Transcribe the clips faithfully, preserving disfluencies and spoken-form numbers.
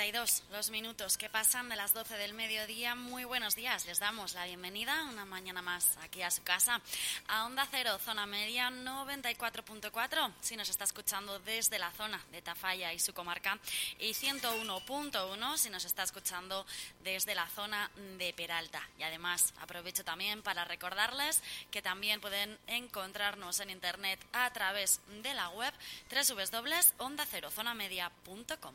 treinta y dos los minutos que pasan de las doce del mediodía. Muy buenos días, les damos la bienvenida una mañana más aquí a su casa, a Onda Cero, Zona Media noventa y cuatro punto cuatro, si nos está escuchando desde la zona de Tafalla y su comarca, y ciento uno punto uno si nos está escuchando desde la zona de Peralta. Y además aprovecho también para recordarles que también pueden encontrarnos en internet a través de la web doble u doble u doble u punto onda cero zona media punto com.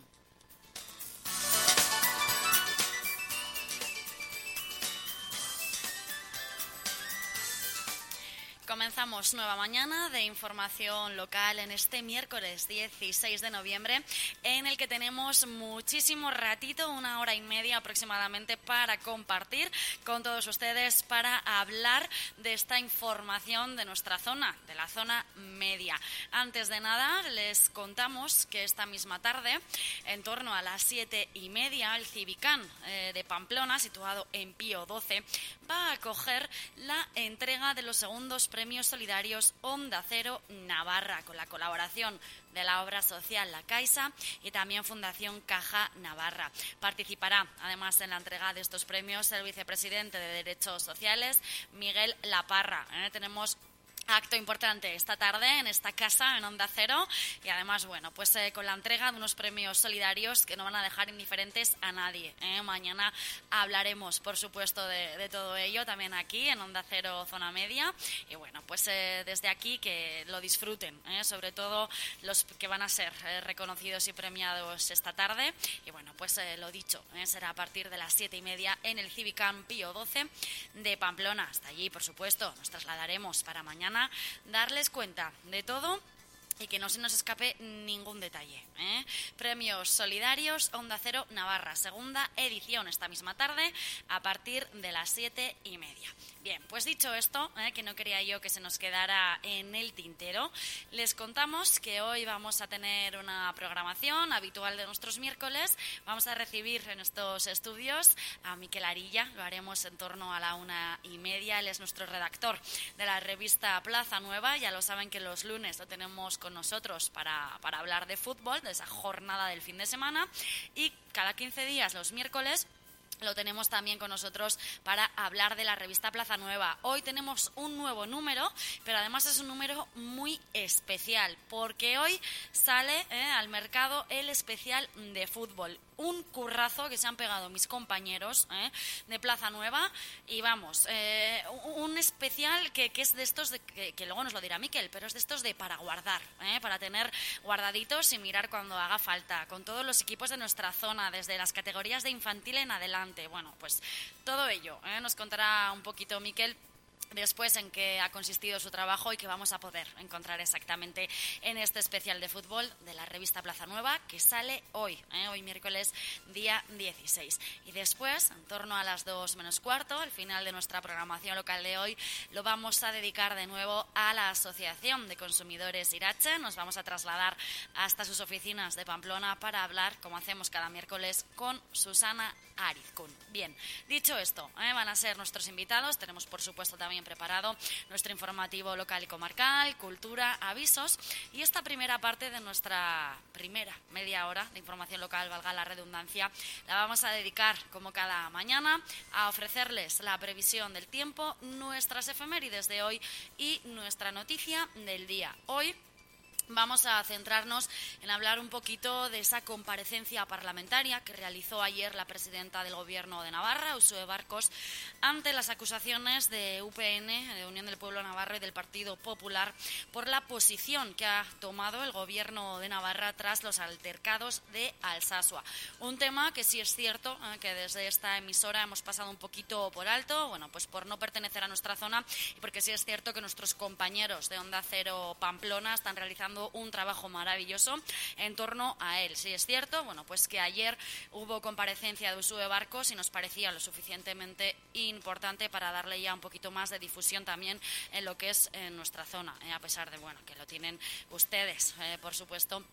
Comenzamos nueva mañana de información local en este miércoles dieciséis de noviembre, en el que tenemos muchísimo ratito, una hora y media aproximadamente, para compartir con todos ustedes, para hablar de esta información de nuestra zona, de la zona media. Antes de nada, les contamos que esta misma tarde, en torno a las siete y media, el Civicán eh, de Pamplona, situado en Pío doce, va a acoger la entrega de los segundos premios solidarios Onda Cero Navarra, con la colaboración de la obra social La Caixa y también Fundación Caja Navarra. Participará además en la entrega de estos premios el vicepresidente de Derechos Sociales, Miguel Laparra. ¿Eh? Tenemos acto importante esta tarde en esta casa, en Onda Cero, y además, bueno, pues eh, con la entrega de unos premios solidarios que no van a dejar indiferentes a nadie. ¿eh? Mañana hablaremos, por supuesto, de, de todo ello, también aquí en Onda Cero Zona Media, y bueno, pues eh, desde aquí que lo disfruten, ¿eh? sobre todo los que van a ser eh, reconocidos y premiados esta tarde, y bueno, pues eh, lo dicho, ¿eh? será a partir de las siete y media en el Civicán Pío doce de Pamplona. Hasta allí, por supuesto, nos trasladaremos para mañana darles cuenta de todo y que no se nos escape ningún detalle. ¿eh? Premios solidarios Onda Cero Navarra, segunda edición esta misma tarde a partir de las siete y media. Bien, pues dicho esto, ¿eh? que no quería yo que se nos quedara en el tintero, les contamos que hoy vamos a tener una programación habitual de nuestros miércoles. Vamos a recibir en estos estudios a Miquel Arilla, lo haremos en torno a la una y media. Él es nuestro redactor de la revista Plaza Nueva. Ya lo saben que los lunes lo tenemos con nosotros para, para hablar de fútbol, de esa jornada del fin de semana, y cada quince días, los miércoles, lo tenemos también con nosotros para hablar de la revista Plaza Nueva. Hoy tenemos un nuevo número, pero además es un número muy especial, porque hoy sale eh, al mercado el especial de fútbol. Un currazo que se han pegado mis compañeros eh, de Plaza Nueva, y vamos, eh, un especial que, que es de estos, de, que, que luego nos lo dirá Miquel, pero es de estos de para guardar, eh, para tener guardaditos y mirar cuando haga falta, con todos los equipos de nuestra zona, desde las categorías de infantil en adelante. Bueno, pues todo ello eh, nos contará un poquito Miquel después en qué ha consistido su trabajo y qué vamos a poder encontrar exactamente en este especial de fútbol de la revista Plaza Nueva, que sale hoy, ¿eh? hoy miércoles día dieciséis. Y después, en torno a las dos menos cuarto, al final de nuestra programación local de hoy, lo vamos a dedicar de nuevo a la Asociación de Consumidores Irache. Nos vamos a trasladar hasta sus oficinas de Pamplona para hablar, como hacemos cada miércoles, con Susana Arizcún. Bien, dicho esto, ¿eh? van a ser nuestros invitados. Tenemos, por supuesto, también preparado nuestro informativo local y comarcal, cultura, avisos, y esta primera parte de nuestra primera media hora de información local, valga la redundancia, la vamos a dedicar, como cada mañana, a ofrecerles la previsión del tiempo, nuestras efemérides de hoy y nuestra noticia del día. Hoy vamos a centrarnos en hablar un poquito de esa comparecencia parlamentaria que realizó ayer la presidenta del Gobierno de Navarra, Uxue Barkos, ante las acusaciones de U P N, de Unión del Pueblo Navarro, y del Partido Popular por la posición que ha tomado el Gobierno de Navarra tras los altercados de Alsasua. Un tema que sí es cierto eh, que desde esta emisora hemos pasado un poquito por alto, bueno, pues por no pertenecer a nuestra zona, y porque sí es cierto que nuestros compañeros de Onda Cero Pamplona están realizando un trabajo maravilloso en torno a él. Sí es cierto, bueno, pues que ayer hubo comparecencia de Uxue Barkos y nos parecía lo suficientemente importante para darle ya un poquito más de difusión también en lo que es en nuestra zona, eh, a pesar de, bueno, que lo tienen ustedes, eh, por supuesto,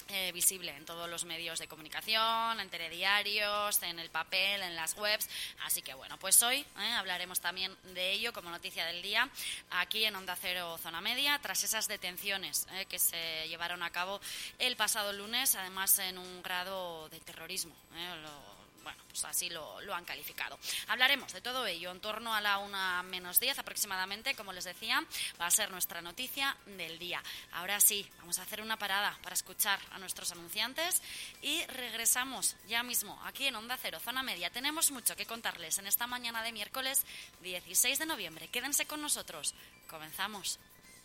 Eh, visible en todos los medios de comunicación, en telediarios, en el papel, en las webs. Así que bueno, pues hoy eh, hablaremos también de ello como noticia del día aquí en Onda Cero Zona Media, tras esas detenciones eh, que se llevaron a cabo el pasado lunes, además en un grado de terrorismo. Eh, lo, Bueno, pues así lo, lo han calificado. Hablaremos de todo ello en torno a la una menos diez aproximadamente, como les decía, va a ser nuestra noticia del día. Ahora sí, vamos a hacer una parada para escuchar a nuestros anunciantes y regresamos ya mismo aquí en Onda Cero Zona Media. Tenemos mucho que contarles en esta mañana de miércoles dieciséis de noviembre. Quédense con nosotros. Comenzamos.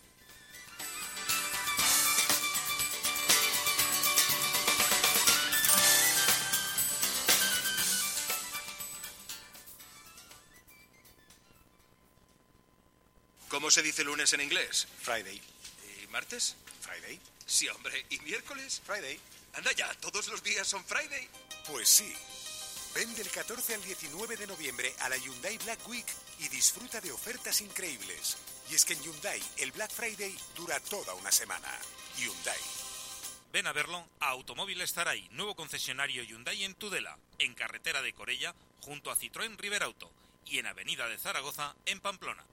¿Cómo se dice lunes en inglés? Friday. ¿Y martes? Friday. Sí, hombre. ¿Y miércoles? Friday. Anda ya, ¿todos los días son Friday? Pues sí. Ven del catorce al diecinueve de noviembre a la Hyundai Black Week y disfruta de ofertas increíbles. Y es que en Hyundai el Black Friday dura toda una semana. Hyundai. Ven a verlo a Automóviles Zaray, nuevo concesionario Hyundai en Tudela, en carretera de Corella, junto a Citroën Riberauto, y en avenida de Zaragoza, en Pamplona.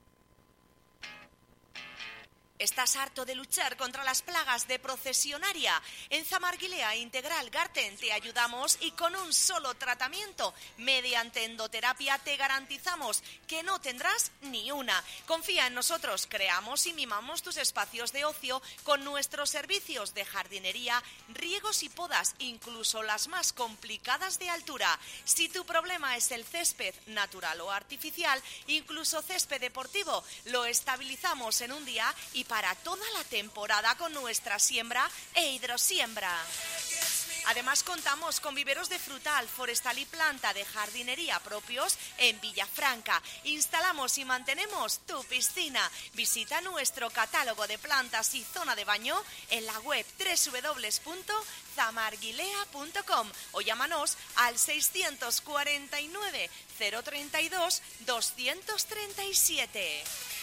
¿Estás harto de luchar contra las plagas de procesionaria? En Zamarguilea Integral Garten te ayudamos y con un solo tratamiento, mediante endoterapia, te garantizamos que no tendrás ni una. Confía en nosotros, creamos y mimamos tus espacios de ocio con nuestros servicios de jardinería, riegos y podas, incluso las más complicadas de altura. Si tu problema es el césped natural o artificial, incluso césped deportivo, lo estabilizamos en un día y para toda la temporada con nuestra siembra e hidrosiembra. Además contamos con viveros de frutal, forestal y planta de jardinería propios en Villafranca. Instalamos y mantenemos tu piscina. Visita nuestro catálogo de plantas y zona de baño en la web doble u doble u doble u punto zamarguilea punto com o llámanos al seiscientos cuarenta y nueve, cero treinta y dos, doscientos treinta y siete.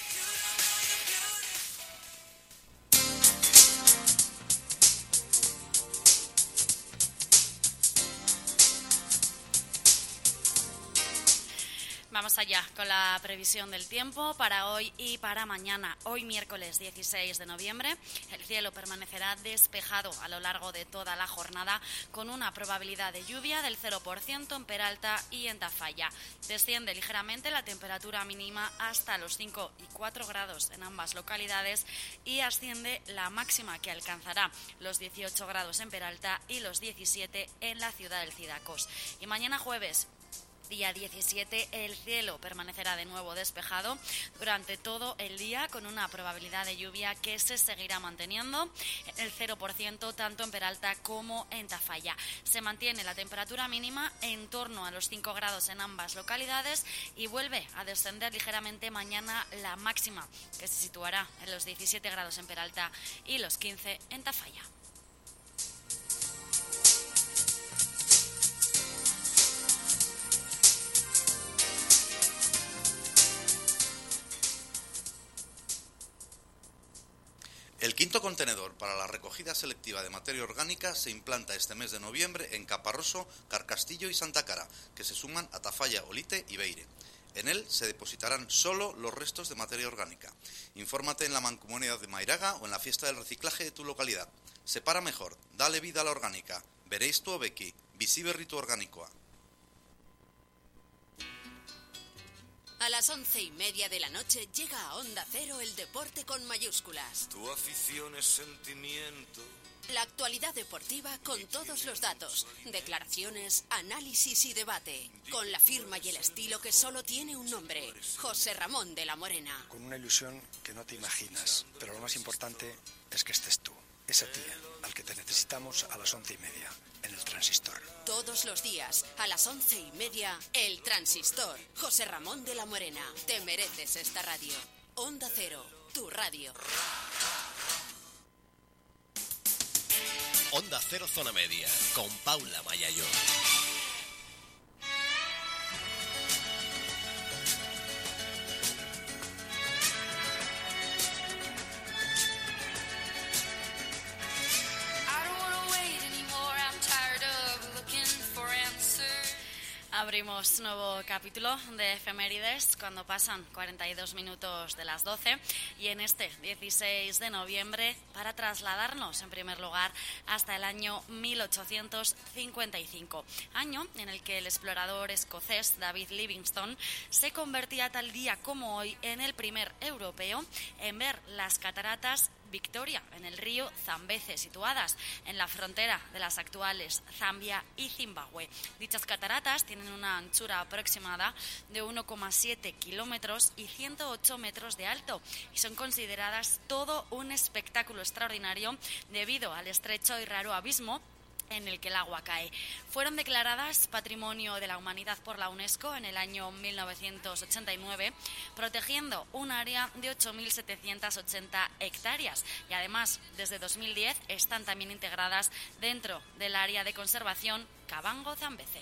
Vamos allá con la previsión del tiempo para hoy y para mañana. Hoy miércoles dieciséis de noviembre, el cielo permanecerá despejado a lo largo de toda la jornada con una probabilidad de lluvia del cero por ciento en Peralta y en Tafalla. Desciende ligeramente la temperatura mínima hasta los cinco y cuatro grados en ambas localidades y asciende la máxima, que alcanzará los dieciocho grados en Peralta y los diecisiete en la ciudad del Cidacos. Y mañana jueves, día diecisiete, el cielo permanecerá de nuevo despejado durante todo el día con una probabilidad de lluvia que se seguirá manteniendo en el cero por ciento tanto en Peralta como en Tafalla. Se mantiene la temperatura mínima en torno a los cinco grados en ambas localidades y vuelve a descender ligeramente mañana la máxima, que se situará en los diecisiete grados en Peralta y los quince en Tafalla. El quinto contenedor para la recogida selectiva de materia orgánica se implanta este mes de noviembre en Caparroso, Carcastillo y Santa Cara, que se suman a Tafalla, Olite y Beire. En él se depositarán solo los restos de materia orgánica. Infórmate en la Mancomunidad de Mairaga o en la fiesta del reciclaje de tu localidad. Separa mejor, dale vida a la orgánica. Veréis tu obeki, bizi berritu orgánicoa. A las once y media de la noche llega a Onda Cero el deporte con mayúsculas. Tu afición es sentimiento. La actualidad deportiva con todos los datos, declaraciones, análisis y debate. Con la firma y el estilo que solo tiene un nombre, José Ramón de la Morena. Con una ilusión que no te imaginas, pero lo más importante es que estés tú, ese tía, al que te necesitamos a las once y media, en el Transistor. Todos los días, a las once y media, el Transistor. José Ramón de la Morena. Te mereces esta radio. Onda Cero, tu radio. Onda Cero Zona Media, con Paula Mayayo. Abrimos nuevo capítulo de Efemérides cuando pasan cuarenta y dos minutos de las doce y en este dieciséis de noviembre para trasladarnos en primer lugar hasta el año mil ochocientos cincuenta y cinco, año en el que el explorador escocés David Livingstone se convertía tal día como hoy en el primer europeo en ver las cataratas Victoria, en el río Zambeze, situadas en la frontera de las actuales Zambia y Zimbabue. Dichas cataratas tienen una anchura aproximada de uno coma siete kilómetros y ciento ocho metros de alto y son consideradas todo un espectáculo extraordinario debido al estrecho y raro abismo en el que el agua cae. Fueron declaradas Patrimonio de la Humanidad por la UNESCO en el año mil novecientos ochenta y nueve, protegiendo un área de ocho mil setecientas ochenta hectáreas y además desde dos mil diez están también integradas dentro del área de conservación Kavango-Zambeze.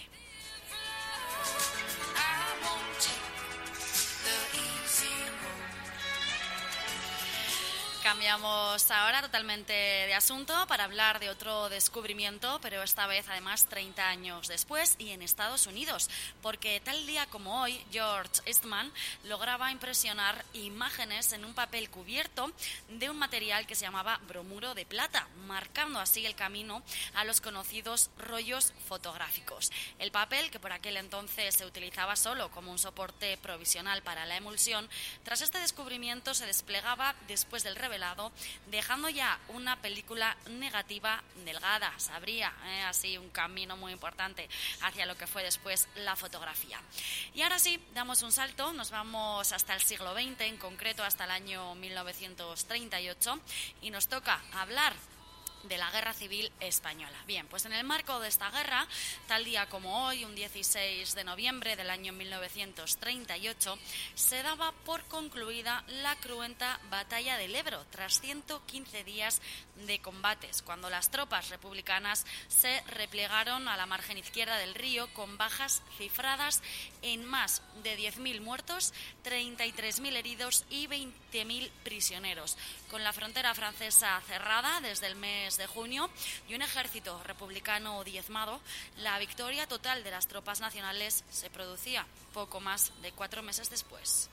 Cambiamos ahora totalmente de asunto para hablar de otro descubrimiento, pero esta vez además treinta años después y en Estados Unidos, porque tal día como hoy George Eastman lograba impresionar imágenes en un papel cubierto de un material que se llamaba bromuro de plata, marcando así el camino a los conocidos rollos fotográficos. El papel, que por aquel entonces se utilizaba solo como un soporte provisional para la emulsión, tras este descubrimiento se desplegaba después del revelado, dejando ya una película negativa delgada. Se abría eh, así un camino muy importante hacia lo que fue después la fotografía. Y ahora sí, damos un salto, nos vamos hasta el siglo veinte, en concreto hasta el año mil novecientos treinta y ocho, y nos toca hablar de la Guerra Civil Española. Bien, pues en el marco de esta guerra, tal día como hoy, un dieciséis de noviembre del año mil novecientos treinta y ocho, se daba por concluida la cruenta Batalla del Ebro, tras ciento quince días de combates, cuando las tropas republicanas se replegaron a la margen izquierda del río con bajas cifradas en más de diez mil muertos, treinta y tres mil heridos y veinte mil prisioneros. Con la frontera francesa cerrada desde el mes de junio y un ejército republicano diezmado, la victoria total de las tropas nacionales se producía poco más de cuatro meses después.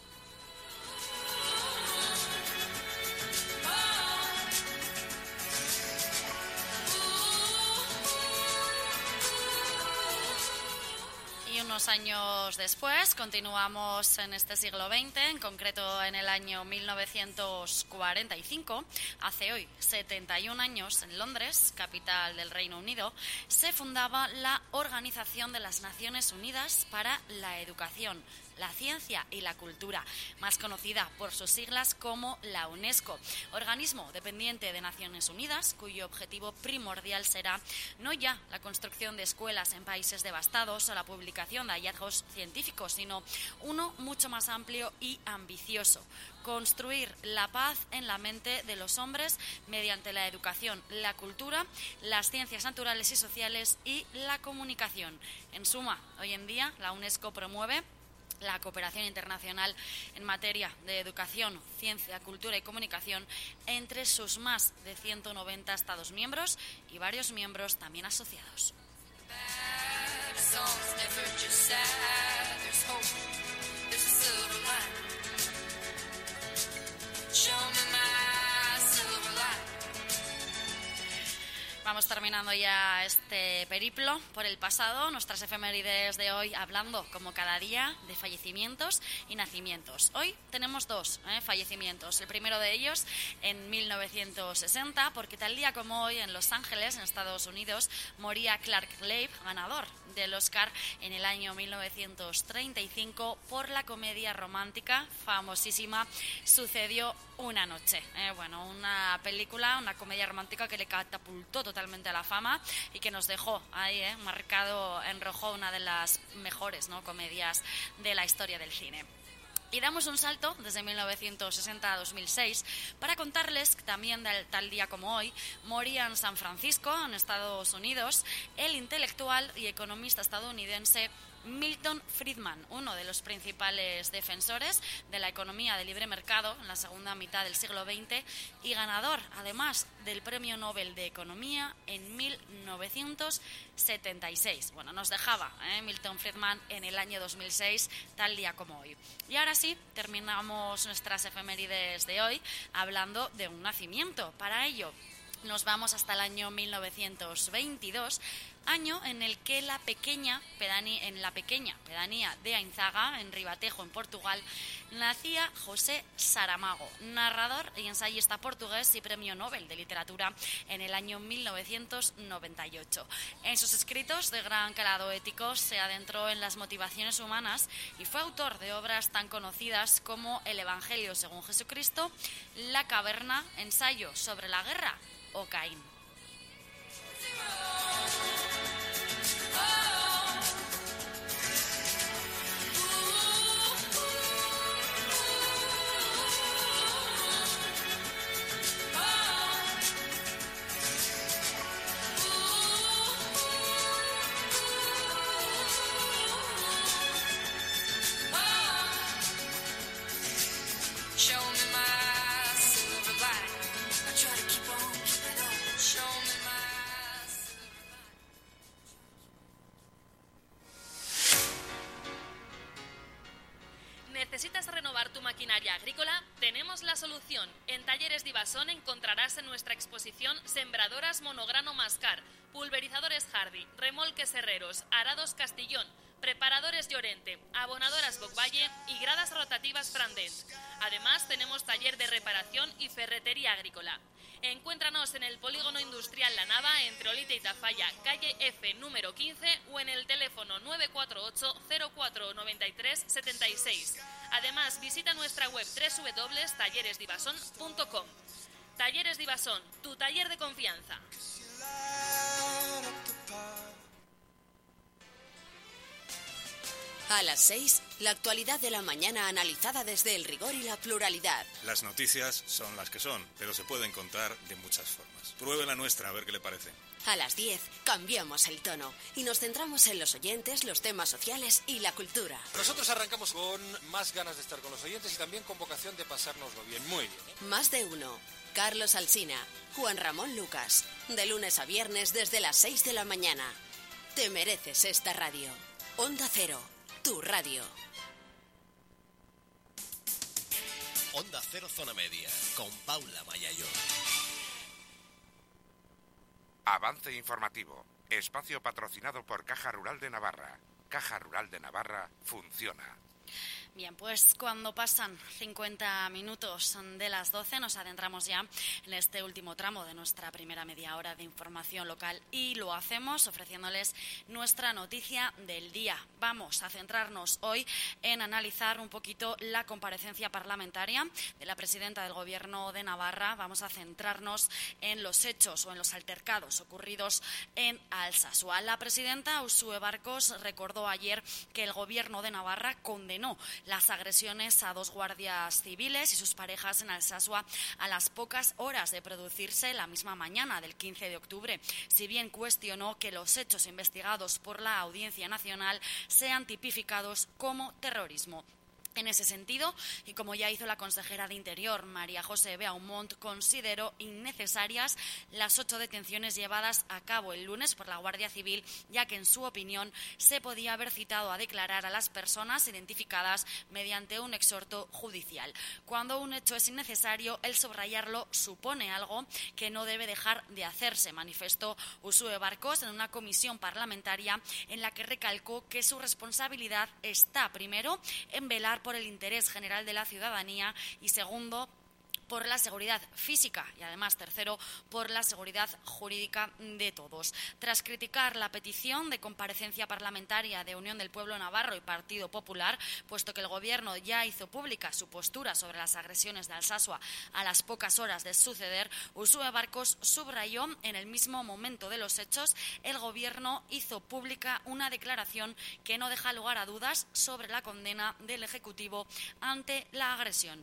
Unos años después, continuamos en este siglo veinte, en concreto en el año mil novecientos cuarenta y cinco, hace hoy setenta y un años, en Londres, capital del Reino Unido, se fundaba la Organización de las Naciones Unidas para la Educación, la Ciencia y la Cultura, más conocida por sus siglas como la UNESCO, organismo dependiente de Naciones Unidas, cuyo objetivo primordial será no ya la construcción de escuelas en países devastados o la publicación de hallazgos científicos, sino uno mucho más amplio y ambicioso: construir la paz en la mente de los hombres mediante la educación, la cultura, las ciencias naturales y sociales y la comunicación. En suma, hoy en día la UNESCO promueve la cooperación internacional en materia de educación, ciencia, cultura y comunicación entre sus más de ciento noventa Estados miembros y varios miembros también asociados. Vamos terminando ya este periplo por el pasado, nuestras efemérides de hoy hablando, como cada día, de fallecimientos y nacimientos. Hoy tenemos dos ¿eh? fallecimientos. El primero de ellos en mil novecientos sesenta, porque tal día como hoy en Los Ángeles, en Estados Unidos, moría Clark Gable, ganador del Oscar en el año mil novecientos treinta y cinco por la comedia romántica famosísima Sucedió una noche. Eh, bueno, una película, una comedia romántica que le catapultó totalmente a la fama y que nos dejó ahí eh, marcado en rojo una de las mejores ¿no? comedias de la historia del cine. Y damos un salto desde mil novecientos sesenta a dos mil seis para contarles que también del, tal día como hoy moría en San Francisco, en Estados Unidos, el intelectual y economista estadounidense Milton Friedman, uno de los principales defensores de la economía de libre mercado en la segunda mitad del siglo veinte y ganador, además, del Premio Nobel de Economía en mil novecientos setenta y seis. Bueno, nos dejaba ¿eh? Milton Friedman en el año dos mil seis, tal día como hoy. Y ahora sí, terminamos nuestras efemérides de hoy hablando de un nacimiento. Para ello, nos vamos hasta el año mil novecientos veintidós, año en el que la pequeña pedanía, en la pequeña pedanía de Ainzaga, en Ribatejo, en Portugal, nacía José Saramago, narrador y ensayista portugués y premio Nobel de Literatura en el año mil novecientos noventa y ocho. En sus escritos de gran calado ético se adentró en las motivaciones humanas y fue autor de obras tan conocidas como El Evangelio según Jesucristo, La Caverna, Ensayo sobre la guerra o Caín. ¿Necesitas renovar tu maquinaria agrícola? Tenemos la solución. En Talleres Divasón encontrarás en nuestra exposición sembradoras monograno Mascar, pulverizadores Hardy, remolques Herreros, arados Castillón, preparadores Llorente, abonadoras Bocvalle y gradas rotativas Frandent. Además, tenemos taller de reparación y ferretería agrícola. Encuéntranos en el Polígono Industrial La Nava, entre Olite y Tafalla, calle F número quince, o en el teléfono nueve cuatro ocho cero cuatro nueve tres siete seis. Además, visita nuestra web doble u doble u doble u punto talleres divasón punto com. Talleres Divasón, tu taller de confianza. A las seis, la actualidad de la mañana analizada desde el rigor y la pluralidad. Las noticias son las que son, pero se pueden contar de muchas formas. Pruebe la nuestra, a ver qué le parece. A las diez, cambiamos el tono y nos centramos en los oyentes, los temas sociales y la cultura. Nosotros arrancamos con más ganas de estar con los oyentes y también con vocación de pasárnoslo bien. Muy bien, ¿eh? Más de uno. Carlos Alsina, Juan Ramón Lucas. De lunes a viernes desde las seis de la mañana. Te mereces esta radio. Onda Cero. Tu radio. Onda Cero Zona Media, con Paula Mayayo. Avance informativo. Espacio patrocinado por Caja Rural de Navarra. Caja Rural de Navarra funciona. Bien, pues cuando pasan cincuenta minutos de las doce nos adentramos ya en este último tramo de nuestra primera media hora de información local y lo hacemos ofreciéndoles nuestra noticia del día. Vamos a centrarnos hoy en analizar un poquito la comparecencia parlamentaria de la presidenta del Gobierno de Navarra. Vamos a centrarnos en los hechos o en los altercados ocurridos en Alsasua. La presidenta Uxue Barkos recordó ayer que el Gobierno de Navarra condenó las agresiones a dos guardias civiles y sus parejas en Alsasua a las pocas horas de producirse la misma mañana del quince de octubre, si bien cuestionó que los hechos investigados por la Audiencia Nacional sean tipificados como terrorismo. En ese sentido, y como ya hizo la consejera de Interior, María José Beaumont, consideró innecesarias las ocho detenciones llevadas a cabo el lunes por la Guardia Civil, ya que, en su opinión, se podía haber citado a declarar a las personas identificadas mediante un exhorto judicial. Cuando un hecho es innecesario, el subrayarlo supone algo que no debe dejar de hacerse, manifestó Uxue Barkos en una comisión parlamentaria en la que recalcó que su responsabilidad está, primero, en velar por el interés general de la ciudadanía y, segundo, por la seguridad física y, además, tercero, por la seguridad jurídica de todos. Tras criticar la petición de comparecencia parlamentaria de Unión del Pueblo Navarro y Partido Popular, puesto que el Gobierno ya hizo pública su postura sobre las agresiones de Alsasua a las pocas horas de suceder, Uxue Barkos subrayó en el mismo momento de los hechos, el Gobierno hizo pública una declaración que no deja lugar a dudas sobre la condena del Ejecutivo ante la agresión.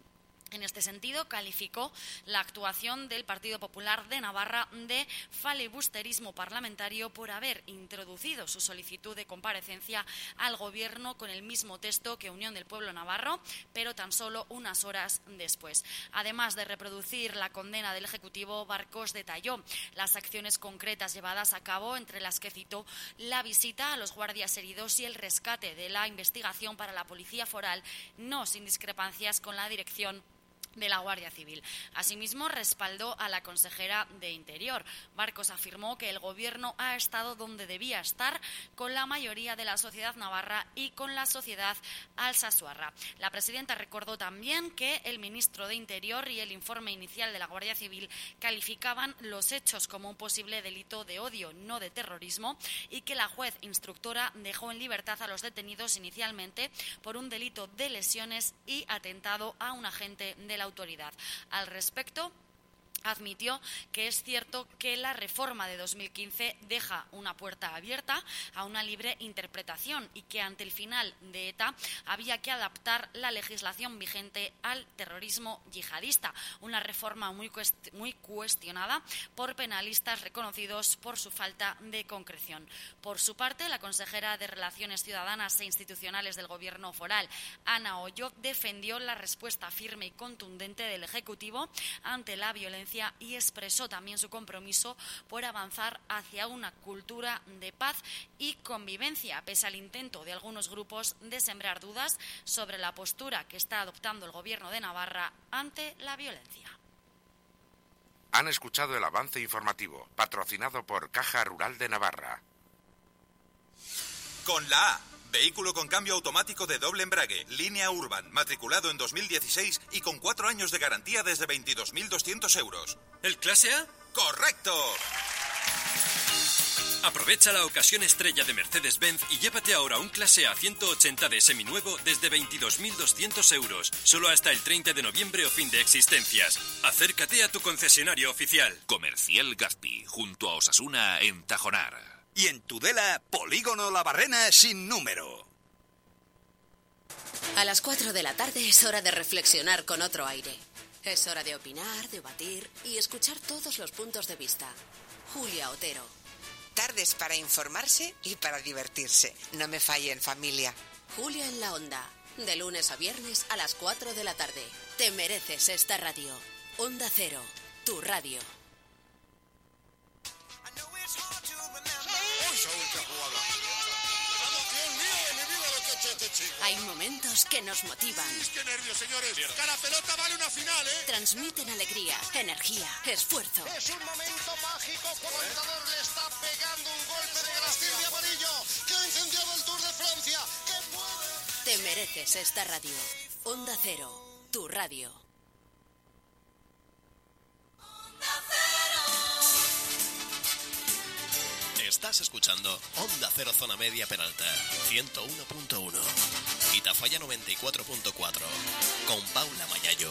En este sentido, calificó la actuación del Partido Popular de Navarra de falibusterismo parlamentario por haber introducido su solicitud de comparecencia al Gobierno con el mismo texto que Unión del Pueblo Navarro, pero tan solo unas horas después. Además de reproducir la condena del Ejecutivo, Barcos detalló las acciones concretas llevadas a cabo, entre las que citó la visita a los guardias heridos y el rescate de la investigación para la Policía Foral, no sin discrepancias con la dirección de la Guardia Civil. Asimismo, respaldó a la consejera de Interior. Barcos afirmó que el Gobierno ha estado donde debía estar, con la mayoría de la sociedad navarra y con la sociedad alsazuarra. La presidenta recordó también que el ministro de Interior y el informe inicial de la Guardia Civil calificaban los hechos como un posible delito de odio, no de terrorismo, y que la juez instructora dejó en libertad a los detenidos inicialmente por un delito de lesiones y atentado a un agente de la autoridad. Al respecto, admitió que es cierto que la reforma de dos mil quince deja una puerta abierta a una libre interpretación y que ante el final de ETA había que adaptar la legislación vigente al terrorismo yihadista, una reforma muy, cuest- muy cuestionada por penalistas reconocidos por su falta de concreción. Por su parte, la consejera de Relaciones Ciudadanas e Institucionales del Gobierno foral, Ana Oyo, defendió la respuesta firme y contundente del Ejecutivo ante la violencia y expresó también su compromiso por avanzar hacia una cultura de paz y convivencia, pese al intento de algunos grupos de sembrar dudas sobre la postura que está adoptando el Gobierno de Navarra ante la violencia. Han escuchado el avance informativo, patrocinado por Caja Rural de Navarra. Con la A. Vehículo con cambio automático de doble embrague, línea Urban, matriculado en dos mil dieciséis y con cuatro años de garantía desde veintidós mil doscientos euros. ¿El clase A? ¡Correcto! Aprovecha la ocasión estrella de Mercedes-Benz y llévate ahora un clase A ciento ochenta D seminuevo desde veintidós mil doscientos euros, solo hasta el treinta de noviembre o fin de existencias. Acércate a tu concesionario oficial. Comercial Gazpi, junto a Osasuna en Tajonar. Y en Tudela, Polígono La Barrena sin número. A las cuatro de la tarde es hora de reflexionar con otro aire. Es hora de opinar, debatir y escuchar todos los puntos de vista. Julia Otero. Tardes para informarse y para divertirse. No me fallen, familia. Julia en la Onda. De lunes a viernes a las cuatro de la tarde. Te mereces esta radio. Onda Cero, tu radio. Hay momentos que nos motivan. ¡Qué nervios, señores! Cada pelota vale una final, ¿eh? Transmiten alegría, energía, esfuerzo. Es un momento mágico. Comentador le está pegando un golpe de Grastil de amarillo que ha incendiado el Tour de Francia. ¡Qué mueve! Te mereces esta radio. Onda Cero, tu radio. Estás escuchando Onda Cero Zona Media Peralta, ciento uno punto uno. Y Tafalla noventa y cuatro punto cuatro. Con Paula Mayayo.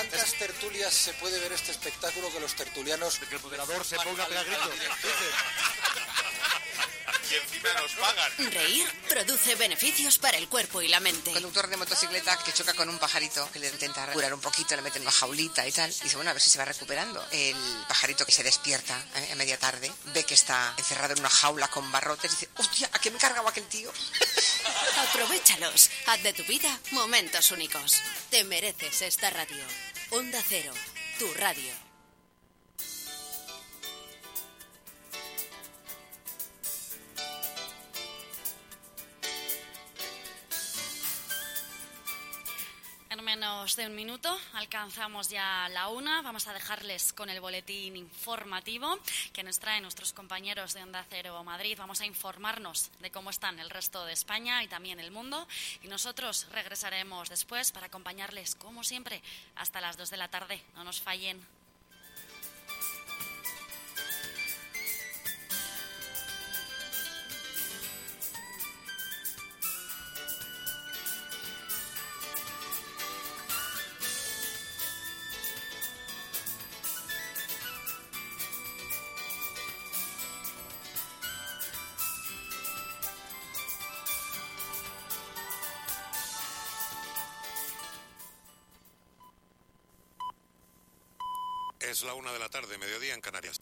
cuántas tertulias se puede ver este espectáculo que los tertulianos... De que el moderador se ponga a pegar gritos. Y encima nos pagan. Reír produce beneficios para el cuerpo y la mente. Conductor de motocicleta que choca con un pajarito, que le intenta curar un poquito, le mete en una jaulita y tal, y dice, bueno, a ver si se va recuperando. El pajarito que se despierta eh, a media tarde, ve que está encerrado en una jaula con barrotes, y dice, hostia, ¿a qué me cargaba aquel tío? Aprovéchalos. Haz de tu vida momentos únicos. Te mereces esta radio. Onda Cero, tu radio. En menos de un minuto alcanzamos ya la una. Vamos a dejarles con el boletín informativo que nos traen nuestros compañeros de Onda Cero Madrid. Vamos a informarnos de cómo están el resto de España y también el mundo. Y nosotros regresaremos después para acompañarles, como siempre, hasta las dos de la tarde. No nos fallen. Es la una de la tarde, mediodía en Canarias.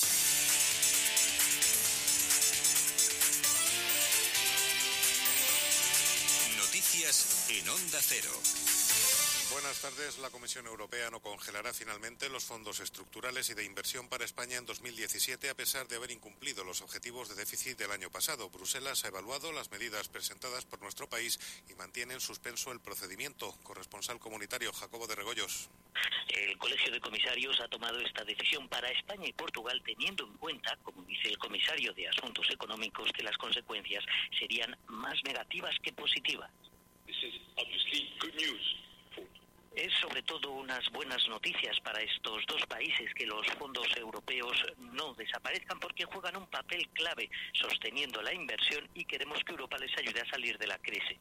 Noticias en Onda Cero. Buenas tardes. La Comisión Europea no congelará finalmente los fondos estructurales y de inversión para España en dos mil diecisiete a pesar de haber incumplido los objetivos de déficit del año pasado. Bruselas ha evaluado las medidas presentadas por nuestro país y mantiene en suspenso el procedimiento. Corresponsal comunitario Jacobo de Regoyos. El Colegio de Comisarios ha tomado esta decisión para España y Portugal teniendo en cuenta, como dice el comisario de Asuntos Económicos, que las consecuencias serían más negativas que positivas. Es sobre todo unas buenas noticias para estos dos países que los fondos europeos no desaparezcan porque juegan un papel clave sosteniendo la inversión y queremos que Europa les ayude a salir de la crisis.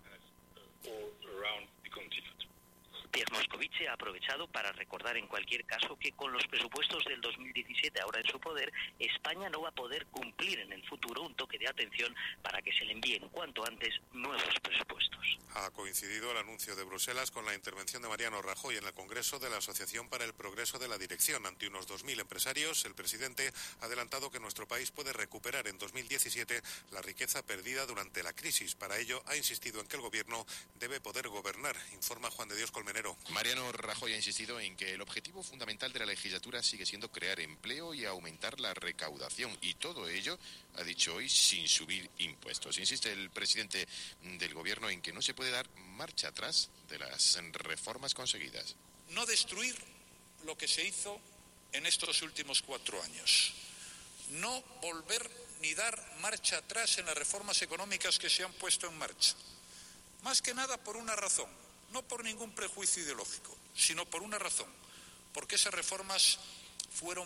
Pierre Moscovici ha aprovechado para recordar en cualquier caso que con los presupuestos del dos mil diecisiete ahora en su poder, España no va a poder cumplir en el futuro un toque de atención para que se le envíen cuanto antes nuevos presupuestos. Ha coincidido el anuncio de Bruselas con la intervención de Mariano Rajoy en el Congreso de la Asociación para el Progreso de la Dirección. Ante unos dos mil empresarios, el presidente ha adelantado que nuestro país puede recuperar en dos mil diecisiete la riqueza perdida durante la crisis. Para ello, ha insistido en que el Gobierno debe poder gobernar, informa Juan de Dios Colmenero. Mariano Rajoy ha insistido en que el objetivo fundamental de la legislatura sigue siendo crear empleo y aumentar la recaudación. Y todo ello, ha dicho hoy, sin subir impuestos. Insiste el presidente del Gobierno en que no se puede dar marcha atrás de las reformas conseguidas. No destruir lo que se hizo en estos últimos cuatro años. No volver ni dar marcha atrás en las reformas económicas que se han puesto en marcha. Más que nada por una razón. No por ningún prejuicio ideológico, sino por una razón, porque esas reformas fueron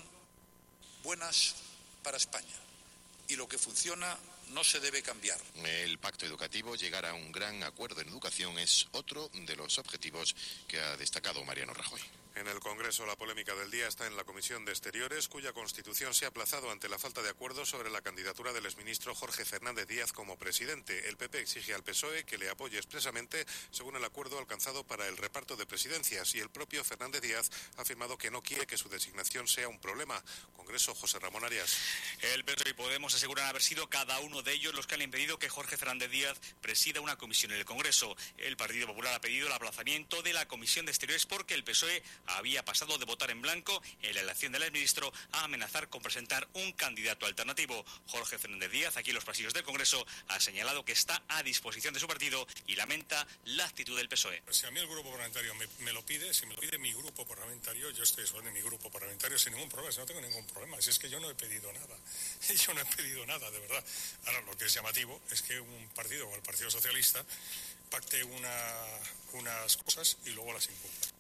buenas para España y lo que funciona no se debe cambiar. El pacto educativo, llegar a un gran acuerdo en educación, es otro de los objetivos que ha destacado Mariano Rajoy. En el Congreso, la polémica del día está en la Comisión de Exteriores, cuya constitución se ha aplazado ante la falta de acuerdo sobre la candidatura del exministro Jorge Fernández Díaz como presidente. El P P exige al P S O E que le apoye expresamente según el acuerdo alcanzado para el reparto de presidencias y el propio Fernández Díaz ha afirmado que no quiere que su designación sea un problema. Congreso, José Ramón Arias. El P S O E y Podemos aseguran haber sido cada uno de ellos los que han impedido que Jorge Fernández Díaz presida una comisión en el Congreso. El Partido Popular ha pedido el aplazamiento de la Comisión de Exteriores porque el P S O E había pasado de votar en blanco en la elección del exministro a amenazar con presentar un candidato alternativo. Jorge Fernández Díaz, aquí en los pasillos del Congreso, ha señalado que está a disposición de su partido y lamenta la actitud del P S O E. Si a mí el grupo parlamentario me, me lo pide, si me lo pide mi grupo parlamentario, yo estoy sobre mi grupo parlamentario sin ningún problema, si no tengo ningún problema. Si es que yo no he pedido nada, yo no he pedido nada, de verdad. Ahora, lo que es llamativo es que un partido como el Partido Socialista pacte una, unas cosas y luego las incumpla.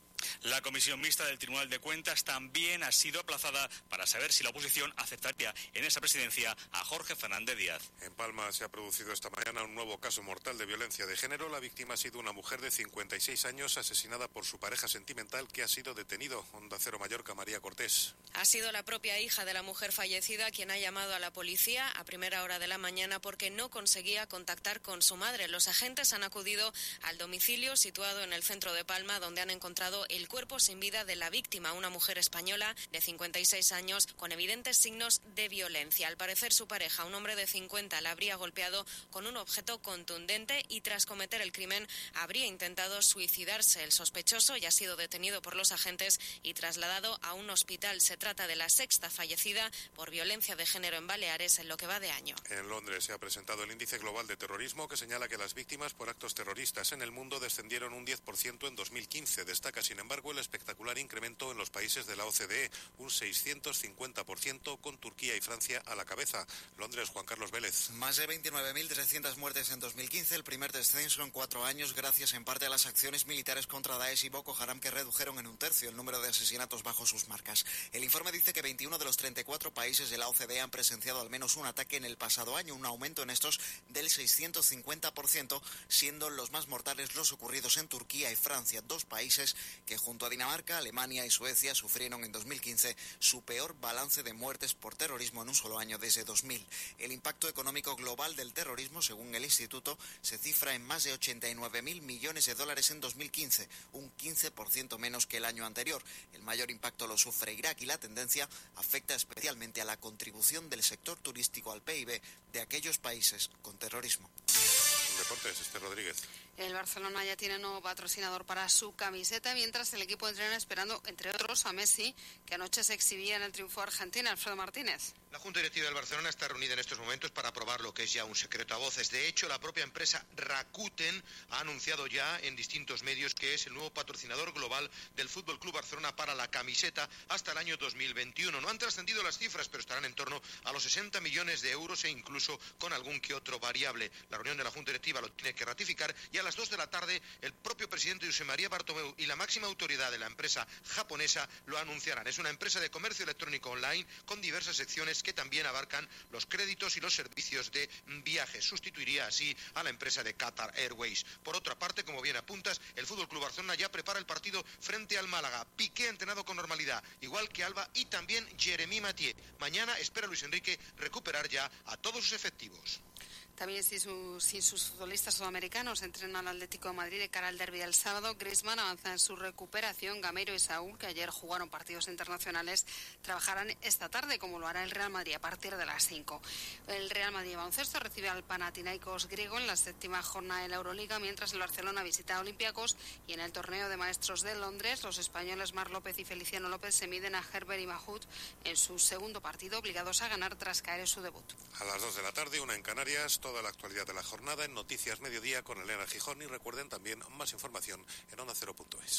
La comisión mixta del Tribunal de Cuentas también ha sido aplazada para saber si la oposición aceptaría en esa presidencia a Jorge Fernández Díaz. En Palma se ha producido esta mañana un nuevo caso mortal de violencia de género. La víctima ha sido una mujer de cincuenta y seis años asesinada por su pareja sentimental, que ha sido detenido. Onda Cero Mallorca, María Cortés. Ha sido la propia hija de la mujer fallecida quien ha llamado a la policía a primera hora de la mañana porque no conseguía contactar con su madre. Los agentes han acudido al domicilio situado en el centro de Palma, donde han encontrado el cuerpo sin vida de la víctima, una mujer española de cincuenta y seis años con evidentes signos de violencia. Al parecer, su pareja, un hombre de cincuenta, la habría golpeado con un objeto contundente y tras cometer el crimen habría intentado suicidarse. El sospechoso ya ha sido detenido por los agentes y trasladado a un hospital. Se trata de la sexta fallecida por violencia de género en Baleares en lo que va de año. En Londres se ha presentado el índice global de terrorismo, que señala que las víctimas por actos terroristas en el mundo descendieron un diez por ciento en dos mil quince. Destaca, sin embargo, el espectacular incremento en los países de la O C D E, un seiscientos cincuenta por ciento, con Turquía y Francia a la cabeza. Londres, Juan Carlos Vélez. Más de veintinueve mil trescientas muertes en dos mil quince, el primer descenso en cuatro años, gracias en parte a las acciones militares contra Daesh y Boko Haram, que redujeron en un tercio el número de asesinatos bajo sus marcas. El informe dice que veintiuno de los treinta y cuatro países de la O C D E han presenciado al menos un ataque en el pasado año, un aumento en estos del seiscientos cincuenta por ciento, siendo los más mortales los ocurridos en Turquía y Francia, dos países que junto a Dinamarca, Alemania y Suecia sufrieron en dos mil quince su peor balance de muertes por terrorismo en un solo año desde dos mil. El impacto económico global del terrorismo, según el instituto, se cifra en más de ochenta y nueve mil millones de dólares en dos mil quince, un quince por ciento menos que el año anterior. El mayor impacto lo sufre Irak y la tendencia afecta especialmente a la contribución del sector turístico al P I B de aquellos países con terrorismo. Deportes, Esther Rodríguez. El Barcelona ya tiene nuevo patrocinador para su camiseta, mientras el equipo entrena esperando, entre otros, a Messi, que anoche se exhibía en el triunfo argentino. Alfredo Martínez. La Junta Directiva del Barcelona está reunida en estos momentos para aprobar lo que es ya un secreto a voces. De hecho, la propia empresa Rakuten ha anunciado ya en distintos medios que es el nuevo patrocinador global del F C Barcelona para la camiseta hasta el año dos mil veintiuno. No han trascendido las cifras, pero estarán en torno a los sesenta millones de euros e incluso con algún que otro variable. La reunión de la Junta Directiva lo tiene que ratificar y a las dos de la tarde el propio presidente José María Bartomeu y la máxima autoridad de la empresa japonesa lo anunciarán. Es una empresa de comercio electrónico online con diversas secciones que también abarcan los créditos y los servicios de viajes. Sustituiría así a la empresa de Qatar Airways. Por otra parte, como bien apuntas, el F C Barcelona ya prepara el partido frente al Málaga. Piqué ha entrenado con normalidad, igual que Alba y también Jeremy Mathieu. Mañana espera Luis Enrique recuperar ya a todos sus efectivos. También sin sus, sin sus futbolistas sudamericanos entrenan al Atlético de Madrid de cara al derbi del sábado. Griezmann avanza en su recuperación. Gameiro y Saúl, que ayer jugaron partidos internacionales, trabajarán esta tarde, como lo hará el Real Madrid a partir de las cinco. El Real Madrid de baloncesto recibe al Panathinaikos griego en la séptima jornada de la Euroliga, mientras el Barcelona visita a Olympiacos, y en el torneo de maestros de Londres, los españoles Marc López y Feliciano López se miden a Herbert y Mahut en su segundo partido, obligados a ganar tras caer en su debut. A las dos de la tarde, una en Canarias. Toda la actualidad de la jornada en Noticias Mediodía con Elena Gijón, y recuerden también más información en onda cero punto es.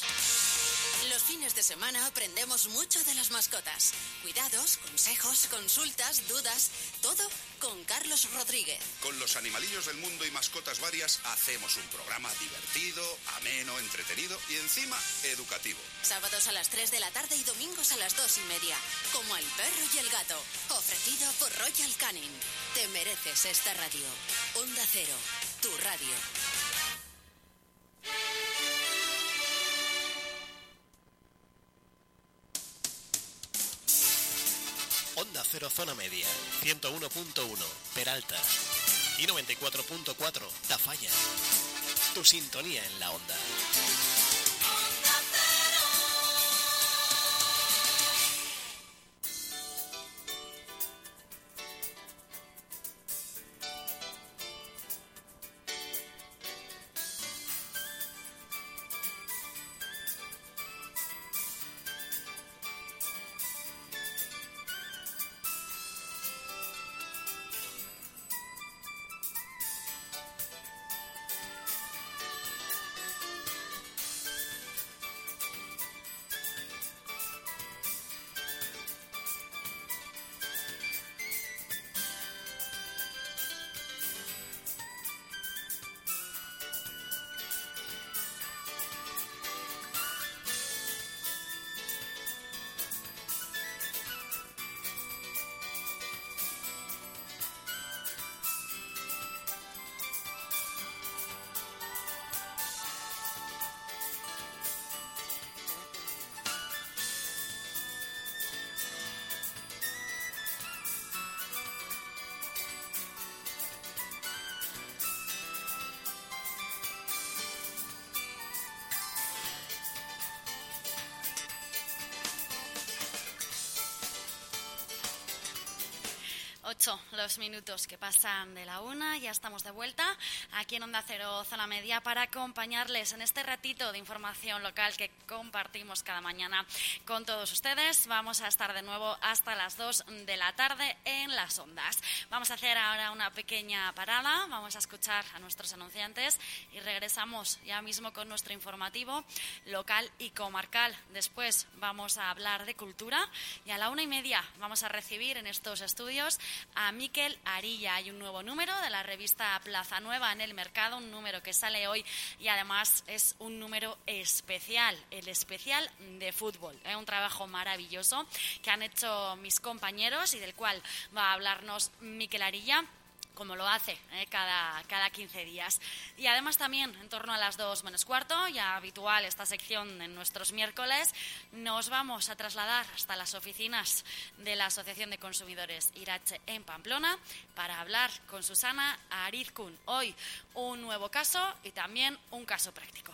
Los fines de semana aprendemos mucho de las mascotas. Cuidados, consejos, consultas, dudas, todo con Carlos Rodríguez. Con los animalillos del mundo y mascotas varias hacemos un programa divertido, ameno, entretenido y encima educativo. Sábados a las tres de la tarde y domingos a las dos y media, como El Perro y el Gato, ofrecido por Royal Canin. Te mereces esta radio. Onda Cero, tu radio. Onda Cero Zona Media, ciento uno punto uno, Peralta, y noventa y cuatro punto cuatro, Tafalla. Tu sintonía en la onda. Ocho los minutos que pasan de la una, ya estamos de vuelta aquí en Onda Cero Zona Media para acompañarles en este ratito de información local que compartimos cada mañana con todos ustedes. Vamos a estar de nuevo hasta las dos de la tarde en las ondas. Vamos a hacer ahora una pequeña parada, vamos a escuchar a nuestros anunciantes y regresamos ya mismo con nuestro informativo local y comarcal. Después vamos a hablar de cultura y a la una y media vamos a recibir en estos estudios a Miquel Arilla. Hay un nuevo número de la revista Plaza Nueva en el mercado, un número que sale hoy y además es un número especial, el especial de fútbol. Es un trabajo maravilloso que han hecho mis compañeros y del cual va a hablarnos Miquel Arilla, como lo hace eh, cada, cada quince días. Y además también, en torno a las dos menos cuarto, ya habitual esta sección en nuestros miércoles, nos vamos a trasladar hasta las oficinas de la Asociación de Consumidores Irache en Pamplona para hablar con Susana Arizkun. Hoy un nuevo caso y también un caso práctico.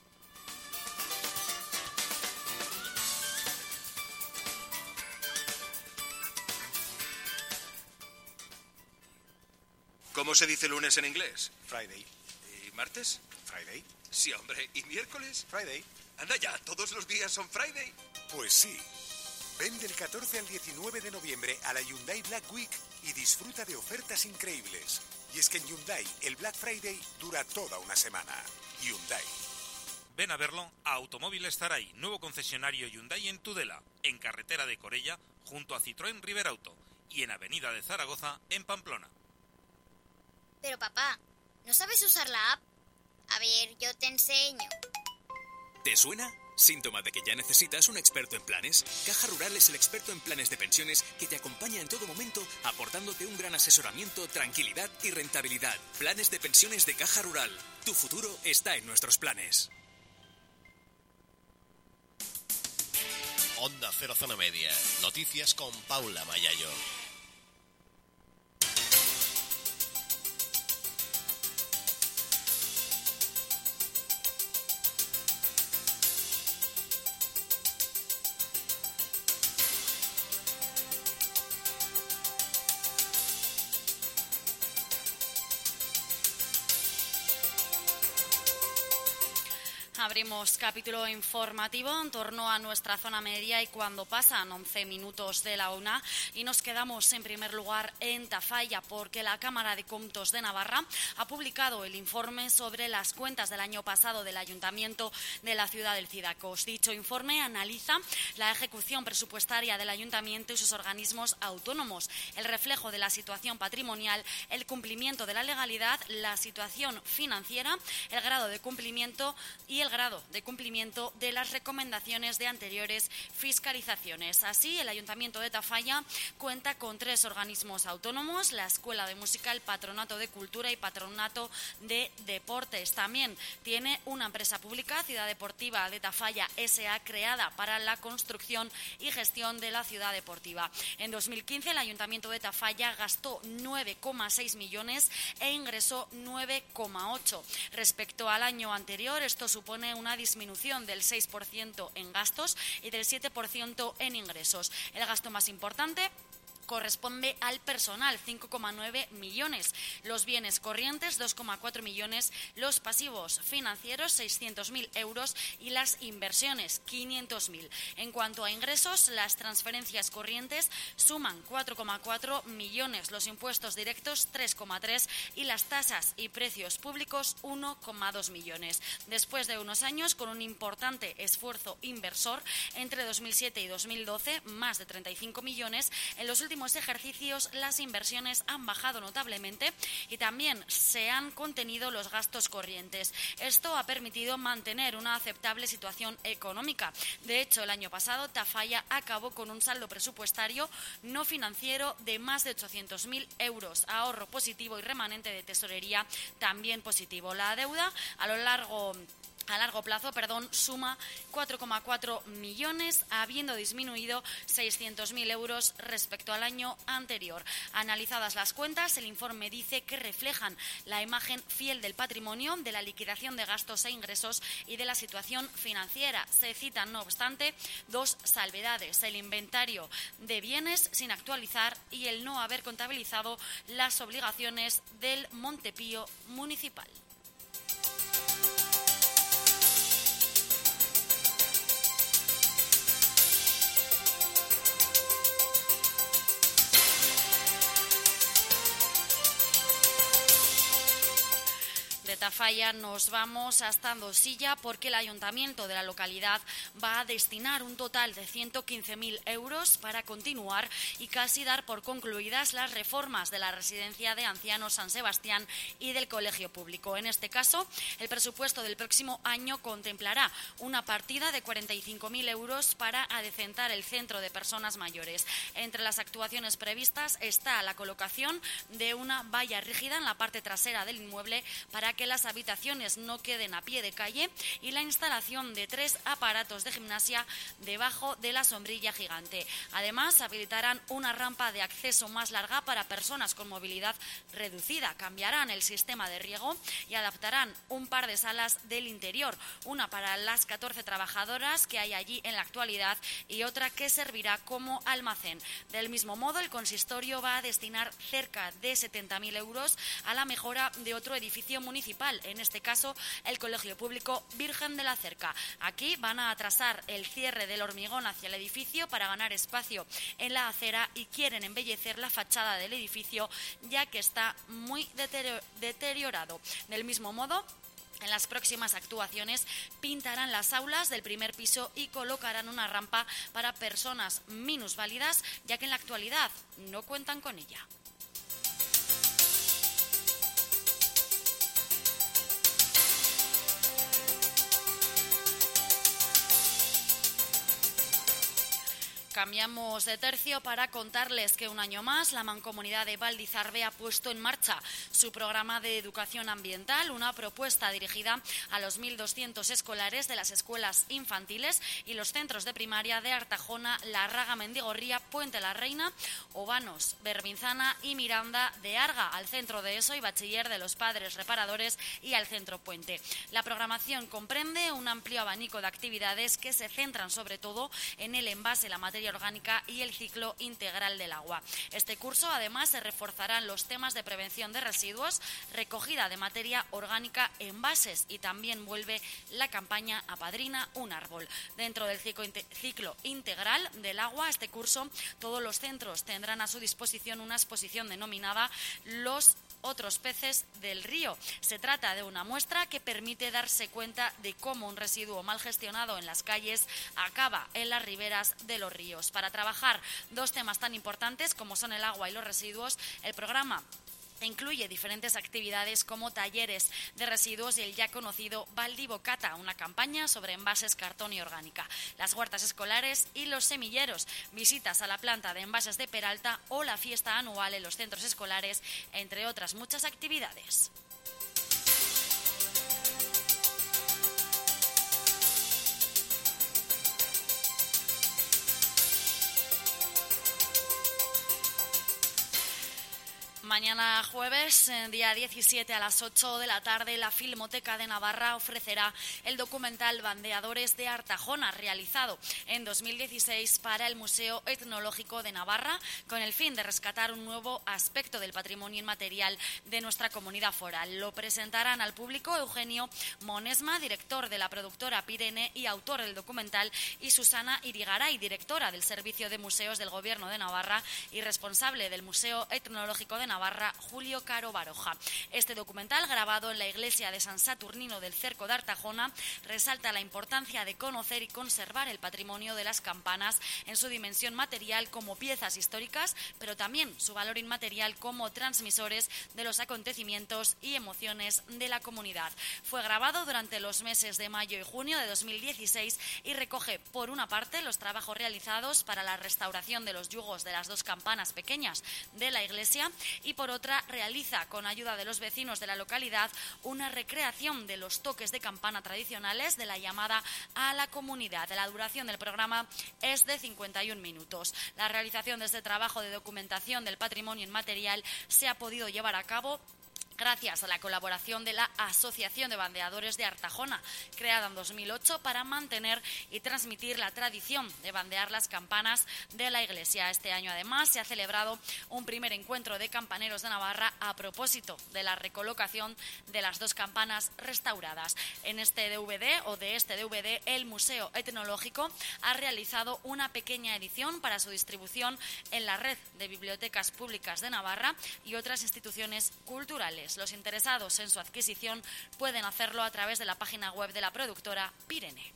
¿Cómo se dice lunes en inglés? Friday. ¿Y martes? Friday. Sí, hombre. ¿Y miércoles? Friday. Anda ya, ¿todos los días son Friday? Pues sí. Ven del catorce al diecinueve de noviembre a la Hyundai Black Week y disfruta de ofertas increíbles. Y es que en Hyundai el Black Friday dura toda una semana. Hyundai. Ven a verlo a Automóviles Zaray, nuevo concesionario Hyundai en Tudela, en carretera de Corella, junto a Citroën Riberauto, y en Avenida de Zaragoza, en Pamplona. Pero papá, ¿no sabes usar la app? A ver, yo te enseño. ¿Te suena? Síntoma de que ya necesitas un experto en planes. Caja Rural es el experto en planes de pensiones que te acompaña en todo momento, aportándote un gran asesoramiento, tranquilidad y rentabilidad. Planes de pensiones de Caja Rural. Tu futuro está en nuestros planes. Onda Cero Zona Media. Noticias con Paula Mayayo. Abrimos capítulo informativo en torno a nuestra zona media y cuando pasan once minutos de la una y nos quedamos en primer lugar en Tafalla porque la Cámara de Comptos de Navarra ha publicado el informe sobre las cuentas del año pasado del Ayuntamiento de la ciudad del Cidacos. Dicho informe analiza la ejecución presupuestaria del Ayuntamiento y sus organismos autónomos, el reflejo de la situación patrimonial, el cumplimiento de la legalidad, la situación financiera, el grado de cumplimiento y el grado de cumplimiento de las recomendaciones de anteriores fiscalizaciones. Así, el Ayuntamiento de Tafalla cuenta con tres organismos autónomos, la Escuela de Música, el Patronato de Cultura y Patronato de Deportes. También tiene una empresa pública, Ciudad Deportiva de Tafalla S A, creada para la construcción y gestión de la ciudad deportiva. En dos mil quince, el Ayuntamiento de Tafalla gastó nueve coma seis millones e ingresó nueve coma ocho. Respecto al año anterior, esto supone una disminución del seis por ciento en gastos y del siete por ciento en ingresos. El gasto más importante corresponde al personal, cinco coma nueve millones, los bienes corrientes, dos coma cuatro millones, los pasivos financieros, seiscientos mil euros y las inversiones, quinientos mil. En cuanto a ingresos, las transferencias corrientes suman cuatro coma cuatro millones, los impuestos directos tres coma tres y las tasas y precios públicos uno coma dos millones. Después de unos años con un importante esfuerzo inversor, entre dos mil siete y dos mil doce, más de treinta y cinco millones, en los últimos ejercicios las inversiones han bajado notablemente y también se han contenido los gastos corrientes. Esto ha permitido mantener una aceptable situación económica. De hecho, el año pasado Tafalla acabó con un saldo presupuestario no financiero de más de ochocientos mil euros, ahorro positivo y remanente de tesorería también positivo. La deuda a lo largo a largo plazo, perdón, suma cuatro coma cuatro millones, habiendo disminuido seiscientos mil euros respecto al año anterior. Analizadas las cuentas, el informe dice que reflejan la imagen fiel del patrimonio, de la liquidación de gastos e ingresos y de la situación financiera. Se citan, no obstante, dos salvedades: el inventario de bienes sin actualizar y el no haber contabilizado las obligaciones del Montepío municipal. De Tafalla nos vamos hasta Andosilla porque el ayuntamiento de la localidad va a destinar un total de ciento quince mil euros para continuar y casi dar por concluidas las reformas de la residencia de ancianos San Sebastián y del colegio público. En este caso, el presupuesto del próximo año contemplará una partida de cuarenta y cinco mil euros para adecentar el centro de personas mayores. Entre las actuaciones previstas está la colocación de una valla rígida en la parte trasera del inmueble para que las habitaciones no queden a pie de calle y la instalación de tres aparatos de gimnasia debajo de la sombrilla gigante. Además, habilitarán una rampa de acceso más larga para personas con movilidad reducida. Cambiarán el sistema de riego y adaptarán un par de salas del interior, una para las catorce trabajadoras que hay allí en la actualidad y otra que servirá como almacén. Del mismo modo, el consistorio va a destinar cerca de setenta mil euros a la mejora de otro edificio municipal, en este caso el Colegio Público Virgen de la Cerca. Aquí van a atrasar el cierre del hormigón hacia el edificio para ganar espacio en la acera y quieren embellecer la fachada del edificio ya que está muy deteriorado. Del mismo modo, en las próximas actuaciones pintarán las aulas del primer piso y colocarán una rampa para personas minusválidas, ya que en la actualidad no cuentan con ella. Cambiamos de tercio para contarles que un año más la Mancomunidad de Valdizarbe ha puesto en marcha su programa de educación ambiental, una propuesta dirigida a los mil doscientos escolares de las escuelas infantiles y los centros de primaria de Artajona, Larraga, Mendigorría, Puente la Reina, Obanos, Berbinzana y Miranda de Arga, al centro de ESO y bachiller de los Padres Reparadores y al centro Puente. La programación comprende un amplio abanico de actividades que se centran sobre todo en el envase, la materia orgánica y el ciclo integral del agua. Este curso, además, se reforzarán los temas de prevención de residuos, recogida de materia orgánica, envases y también vuelve la campaña Apadrina un árbol. Dentro del ciclo integral del agua, este curso, todos los centros tendrán a su disposición una exposición denominada Los otros peces del río. Se trata de una muestra que permite darse cuenta de cómo un residuo mal gestionado en las calles acaba en las riberas de los ríos. Para trabajar dos temas tan importantes como son el agua y los residuos, el programa incluye diferentes actividades como talleres de residuos y el ya conocido Valdivocata, una campaña sobre envases, cartón y orgánica, las huertas escolares y los semilleros, visitas a la planta de envases de Peralta o la fiesta anual en los centros escolares, entre otras muchas actividades. Mañana jueves, día diecisiete a las ocho de la tarde, la Filmoteca de Navarra ofrecerá el documental Bandeadores de Artajona, realizado en dos mil dieciséis para el Museo Etnológico de Navarra, con el fin de rescatar un nuevo aspecto del patrimonio inmaterial de nuestra comunidad foral. Lo presentarán al público Eugenio Monesma, director de la productora Pirene y autor del documental, y Susana Irigaray, directora del Servicio de Museos del Gobierno de Navarra y responsable del Museo Etnológico de Navarra, Julio Caro Baroja. Este documental, grabado en la iglesia de San Saturnino del Cerco de Artajona, resalta la importancia de conocer y conservar el patrimonio de las campanas en su dimensión material como piezas históricas, pero también su valor inmaterial como transmisores de los acontecimientos y emociones de la comunidad. Fue grabado durante los meses de mayo y junio de dos mil dieciséis y recoge, por una parte, los trabajos realizados para la restauración de los yugos de las dos campanas pequeñas de la iglesia y por otra realiza, con ayuda de los vecinos de la localidad, una recreación de los toques de campana tradicionales de la llamada a la comunidad. La duración del programa es de cincuenta y un minutos. La realización de este trabajo de documentación del patrimonio inmaterial se ha podido llevar a cabo gracias a la colaboración de la Asociación de Bandeadores de Artajona, creada en dos mil ocho para mantener y transmitir la tradición de bandear las campanas de la Iglesia. Este año, además, se ha celebrado un primer encuentro de campaneros de Navarra a propósito de la recolocación de las dos campanas restauradas. En este D V D o de este D V D, el Museo Etnológico ha realizado una pequeña edición para su distribución en la red de bibliotecas públicas de Navarra y otras instituciones culturales. Los interesados en su adquisición pueden hacerlo a través de la página web de la productora Pirene.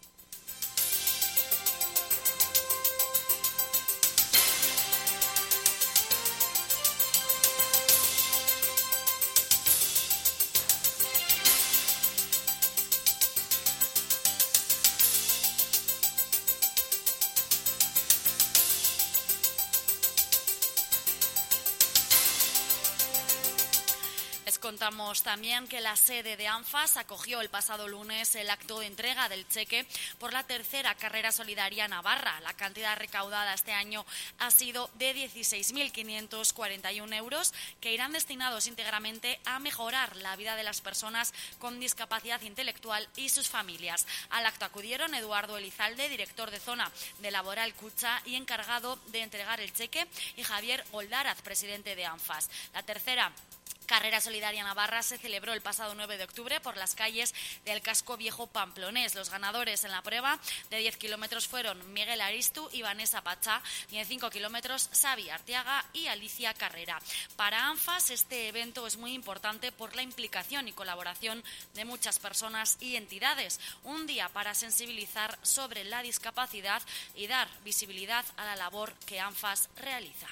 Contamos también que la sede de ANFAS acogió el pasado lunes el acto de entrega del cheque por la tercera carrera solidaria Navarra. La cantidad recaudada este año ha sido de dieciséis mil quinientos cuarenta y uno euros, que irán destinados íntegramente a mejorar la vida de las personas con discapacidad intelectual y sus familias. Al acto acudieron Eduardo Elizalde, director de zona de Laboral Cucha y encargado de entregar el cheque, y Javier Goldaraz, presidente de ANFAS. La tercera Carrera Solidaria Navarra se celebró el pasado nueve de octubre por las calles del casco viejo pamplonés. Los ganadores en la prueba de diez kilómetros fueron Miguel Aristu y Vanessa Pachá, y en cinco kilómetros Xavi Arteaga y Alicia Carrera. Para ANFAS este evento es muy importante por la implicación y colaboración de muchas personas y entidades. Un día para sensibilizar sobre la discapacidad y dar visibilidad a la labor que ANFAS realiza.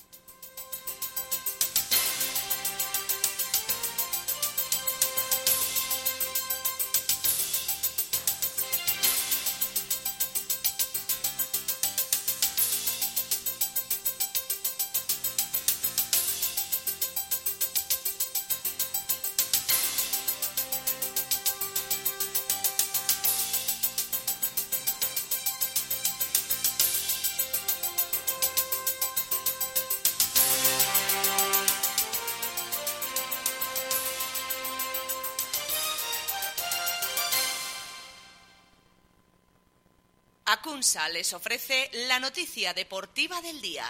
Acunsa les ofrece la noticia deportiva del día.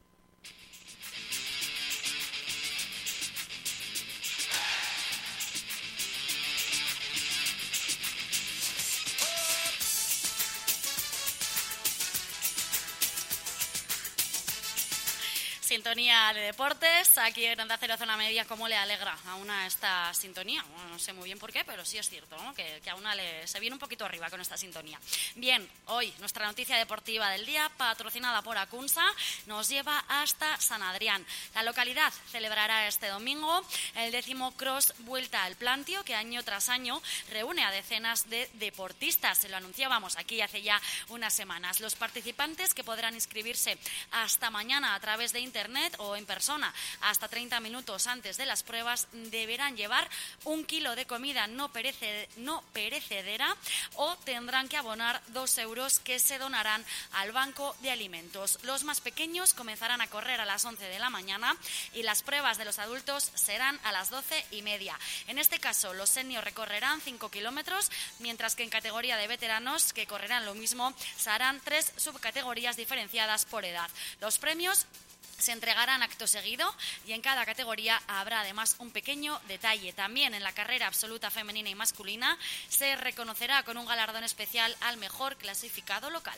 Sintonía de deportes, aquí en Onda Cero Zona Media. ¿Cómo le alegra a una esta sintonía? Bueno, no sé muy bien por qué, pero sí es cierto, ¿no? que, que a una le, se viene un poquito arriba con esta sintonía. Bien, hoy nuestra noticia deportiva del día, patrocinada por Acunsa, nos lleva hasta San Adrián. La localidad celebrará este domingo el décimo Cross Vuelta al Plantio, que año tras año reúne a decenas de deportistas. Se lo anunciábamos aquí hace ya unas semanas. Los participantes, que podrán inscribirse hasta mañana a través de internet o en persona hasta treinta minutos antes de las pruebas, deberán llevar un kilo de comida no, perece, no perecedera o tendrán que abonar dos euros que se donarán al Banco de Alimentos. Los más pequeños comenzarán a correr a las once de la mañana y las pruebas de los adultos serán a las doce y media. En este caso, los seniors recorrerán cinco kilómetros, mientras que en categoría de veteranos, que correrán lo mismo, se harán tres subcategorías diferenciadas por edad. Los premios se entregarán acto seguido y en cada categoría habrá además un pequeño detalle. También en la carrera absoluta femenina y masculina se reconocerá con un galardón especial al mejor clasificado local.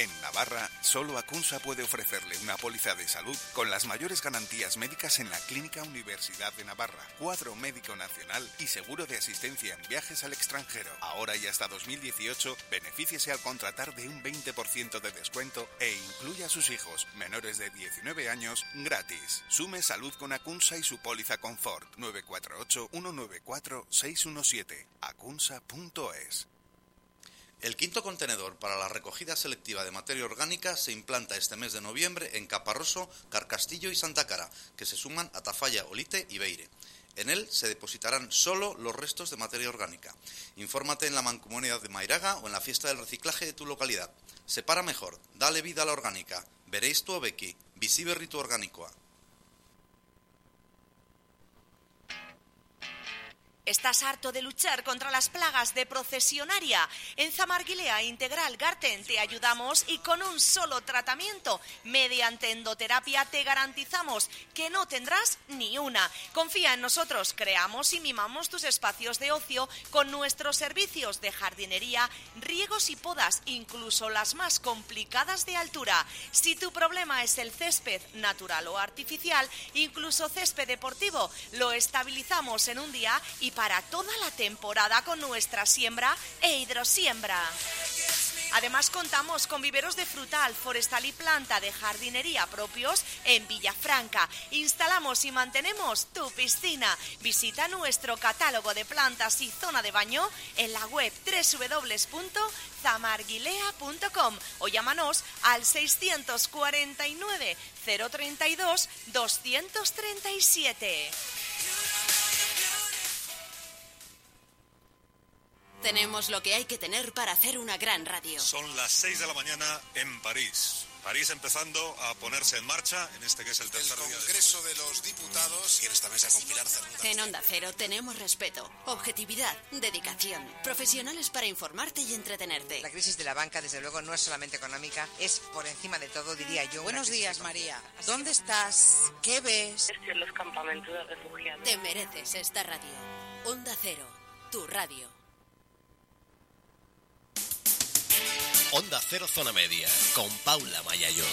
En Navarra, solo Acunsa puede ofrecerle una póliza de salud con las mayores garantías médicas en la Clínica Universidad de Navarra, cuadro médico nacional y seguro de asistencia en viajes al extranjero. Ahora y hasta dos mil dieciocho, benefíciese al contratar de un veinte por ciento de descuento e incluya a sus hijos menores de diecinueve años gratis. Sume salud con Acunsa y su póliza Confort. nueve cuatro ocho, uno nueve cuatro, seis uno siete. acunsa punto es. El quinto contenedor para la recogida selectiva de materia orgánica se implanta este mes de noviembre en Caparroso, Carcastillo y Santa Cara, que se suman a Tafalla, Olite y Beire. En él se depositarán solo los restos de materia orgánica. Infórmate en la Mancomunidad de Mairaga o en la fiesta del reciclaje de tu localidad. Separa mejor, dale vida a la orgánica. Veréis tu obeki, bizi berri tu organikoa. ¿Estás harto de luchar contra las plagas de procesionaria? En Zamarguilea Integral Garten te ayudamos y con un solo tratamiento, mediante endoterapia, te garantizamos que no tendrás ni una. Confía en nosotros, creamos y mimamos tus espacios de ocio con nuestros servicios de jardinería, riegos y podas, incluso las más complicadas de altura. Si tu problema es el césped natural o artificial, incluso césped deportivo, lo estabilizamos en un día y para toda la temporada con nuestra siembra e hidrosiembra. Además contamos con viveros de frutal, forestal y planta de jardinería propios en Villafranca. Instalamos y mantenemos tu piscina. Visita nuestro catálogo de plantas y zona de baño en la web doble u doble u doble u punto zamarguilea punto com o llámanos al seiscientos cuarenta y nueve, cero treinta y dos, doscientos treinta y siete. Tenemos lo que hay que tener para hacer una gran radio. Son las seis de la mañana en París. París empezando a ponerse en marcha en este que es el tercer día. El Congreso de los Diputados y en esta mesa con Pilar Cernuda. En Onda Cero tenemos respeto, objetividad, dedicación, profesionales para informarte y entretenerte. La crisis de la banca, desde luego, no es solamente económica, es por encima de todo, diría yo. Buenos días, María. ¿Dónde estás? ¿Qué ves? Estoy en los campamentos de refugiados. Te mereces esta radio. Onda Cero, tu radio. Onda Cero Zona Media, con Paula Mayayo.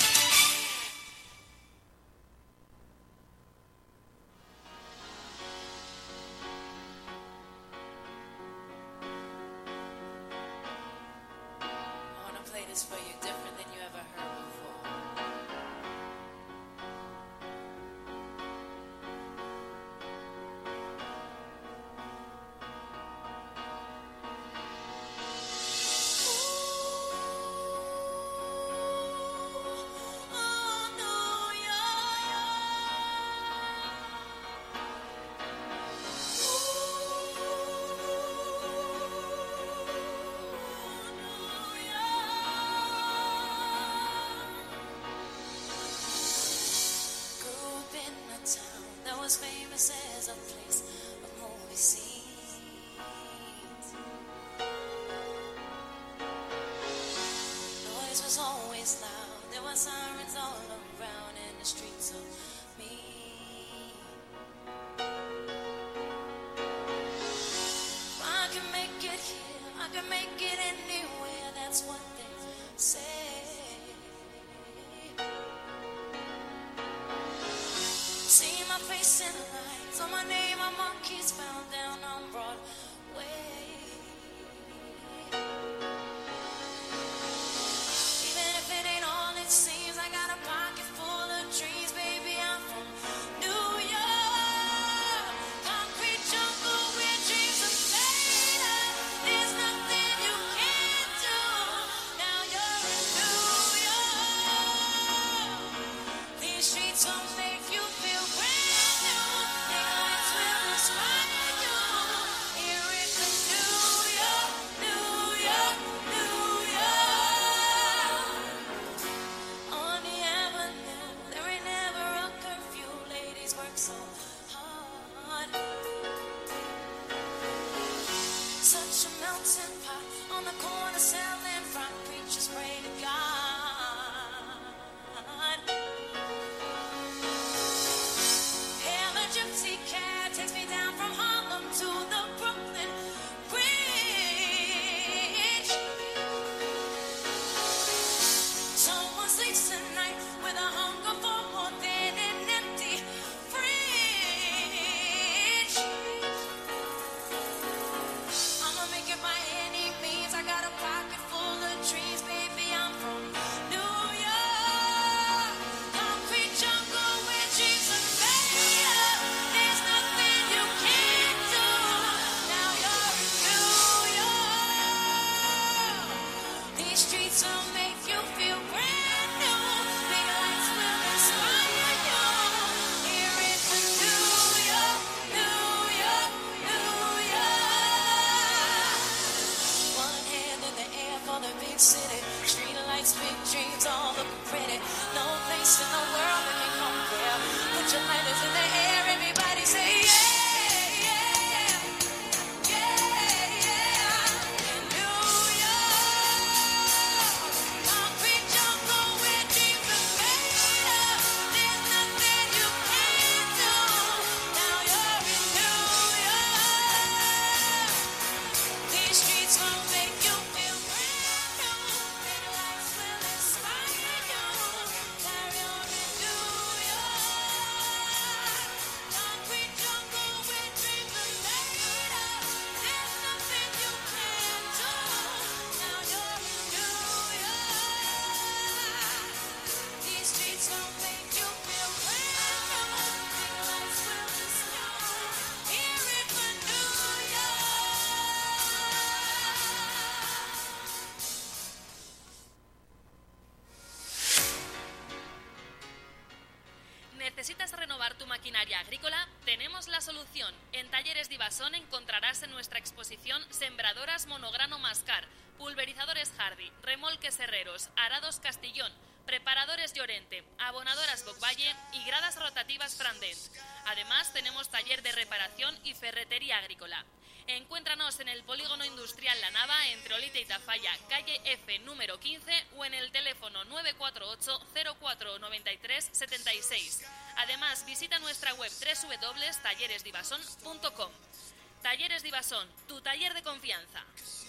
maquinaria agrícola, tenemos la solución. En Talleres Divasón encontrarás en nuestra exposición sembradoras monograno Mascar, pulverizadores Hardy, remolques Herreros, arados Castillón, preparadores Llorente, abonadoras Bocvalle y gradas rotativas Frandent. Además, tenemos taller de reparación y ferretería agrícola. Encuéntranos en el Polígono Industrial La Nava, entre Olite y Tafalla, calle F número quince, o en el teléfono nueve cuatro ocho cero cuatro nueve tres siete seis. Además, visita nuestra web doble u doble u doble u punto talleres divasón punto com. Talleres Divasón, tu taller de confianza.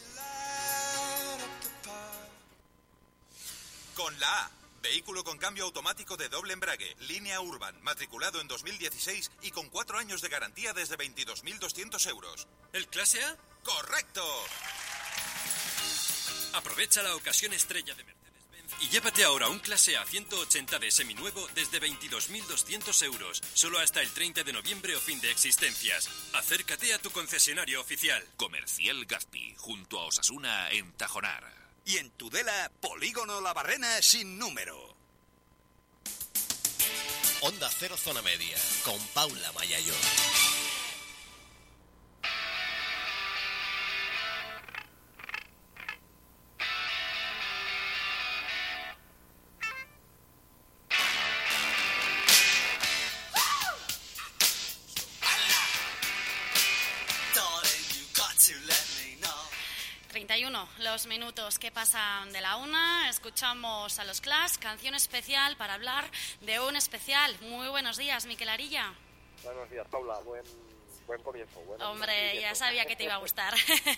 Con la A. Vehículo con cambio automático de doble embrague, línea Urban, matriculado en dos mil dieciséis y con cuatro años de garantía desde veintidós mil doscientos euros. ¿El clase A? ¡Correcto! Aprovecha la ocasión estrella de Mercedes-Benz y llévate ahora un clase A ciento ochenta de seminuevo desde veintidós mil doscientos euros, solo hasta el treinta de noviembre o fin de existencias. Acércate a tu concesionario oficial. Comercial Gazpi, junto a Osasuna en Tajonar. Y en Tudela, Polígono La Barrena sin número. Onda Cero Zona Media, con Paula Mayayo. treinta y uno los minutos que pasan de la una. Escuchamos a los Clash, canción especial para hablar de un especial. Muy buenos días, Miquel Arilla. Buenos días, Paula. Buen, buen comienzo. Buen Hombre, comienzo. ya sabía que te iba a gustar.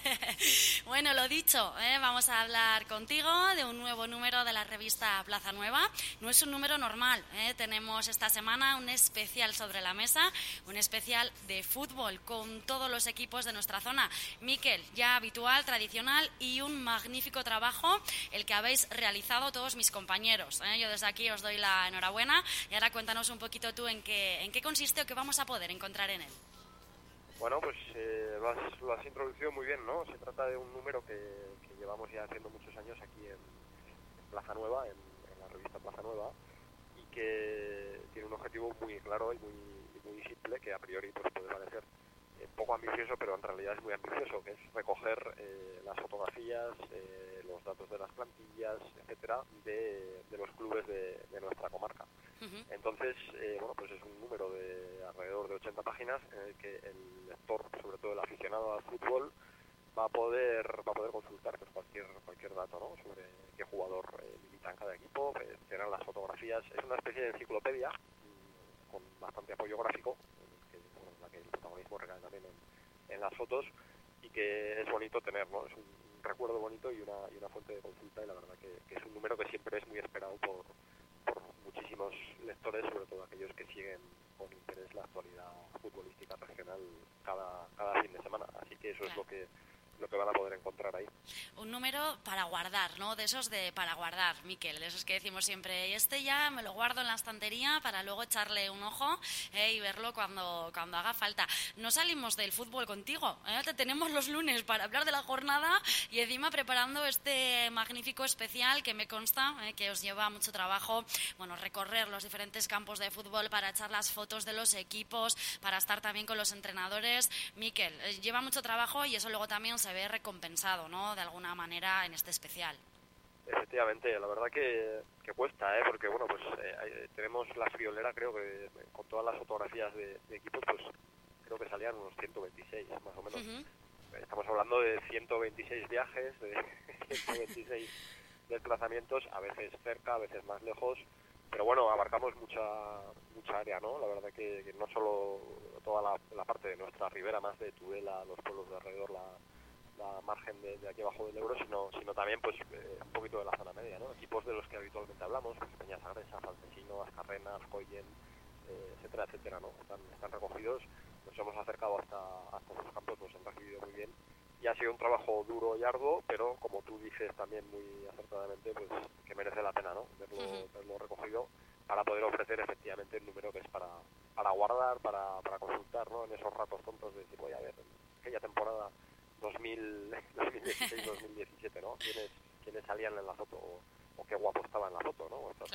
Bueno, lo dicho, ¿eh? Vamos a hablar contigo de un nuevo número de la revista Plaza Nueva. No es un número normal, ¿eh? Tenemos esta semana un especial sobre la mesa, un especial de fútbol con todos los equipos de nuestra zona. Miquel, ya habitual, tradicional y un magnífico trabajo el que habéis realizado todos mis compañeros, ¿eh? Yo desde aquí os doy la enhorabuena y ahora cuéntanos un poquito tú en qué, en qué consiste o qué vamos a poder encontrar en él. Bueno, pues eh, lo, has, lo has introducido muy bien, ¿no? Se trata de un número que, que llevamos ya haciendo muchos años aquí en, en Plaza Nueva, en, en la revista Plaza Nueva, y que tiene un objetivo muy claro y muy, muy simple, que a priori pues, puede parecer eh, poco ambicioso, pero en realidad es muy ambicioso, que es recoger eh, las fotografías, eh, los datos de las plantillas, etcétera, de, de los clubes de, de nuestra comarca. Uh-huh. Entonces, eh, bueno, pues es un número de alrededor de ochenta páginas en el que el lector, sobre todo el aficionado al fútbol, va a poder va a poder consultar pues, cualquier cualquier dato, ¿no? Sobre qué jugador eh, milita en cada equipo, eh, serán las fotografías. Es una especie de enciclopedia mmm, con bastante apoyo gráfico, en, que, bueno, en la que el protagonismo recae también en, en las fotos, y que es bonito tener, ¿no? Es un, un recuerdo bonito y una y una fuente de consulta, y la verdad que, que es un número que siempre es muy esperado por por muchísimos lectores, sobre todo aquellos que siguen con interés la actualidad futbolística regional cada, cada fin de semana. Así que eso claro. es lo que lo que van a poder encontrar ahí. Un número para guardar, ¿no? De esos de para guardar, Miquel, de esos que decimos siempre, y este ya me lo guardo en la estantería para luego echarle un ojo eh, y verlo cuando, cuando haga falta. No salimos del fútbol contigo, ¿eh? Te tenemos los lunes para hablar de la jornada y encima preparando este magnífico especial que me consta eh, que os lleva mucho trabajo, bueno, recorrer los diferentes campos de fútbol para echar las fotos de los equipos, para estar también con los entrenadores. Miquel, eh, lleva mucho trabajo y eso luego también se ve recompensado, ¿no? De alguna manera en este especial. Efectivamente, la verdad que, que cuesta, ¿eh? Porque, bueno, pues eh, tenemos la friolera, creo que con todas las fotografías de, de equipos, pues creo que salían unos ciento veintiséis, más o menos. Uh-huh. Estamos hablando de ciento veintiséis viajes, de ciento veintiséis desplazamientos, a veces cerca, a veces más lejos, pero bueno, abarcamos mucha mucha área, ¿no? La verdad que, que no solo toda la, la parte de nuestra ribera, más de Tudela, los pueblos de alrededor, la la margen de, de aquí abajo del Ebro, sino sino también pues eh, un poquito de la zona media, ¿no? Equipos de los que habitualmente hablamos, pues Peñasagresa, Falcesino, Ascarrena, Ascoyen, eh, etcétera, etcétera, ¿no? Están, están recogidos, nos hemos acercado hasta, hasta esos campos, nos han recibido muy bien, y ha sido un trabajo duro y arduo, pero como tú dices también muy acertadamente, pues que merece la pena, ¿no? Verlo, uh-huh. verlo recogido para poder ofrecer efectivamente el número que es para, para guardar, para, para consultar, ¿no? En esos ratos tontos de decir, voy a ver, aquella temporada dos mil dieciséis dos mil diecisiete, ¿no? ¿Quiénes, quiénes salían en la foto o, o qué guapo estaba en la foto, ¿no? Estas claro. cosas.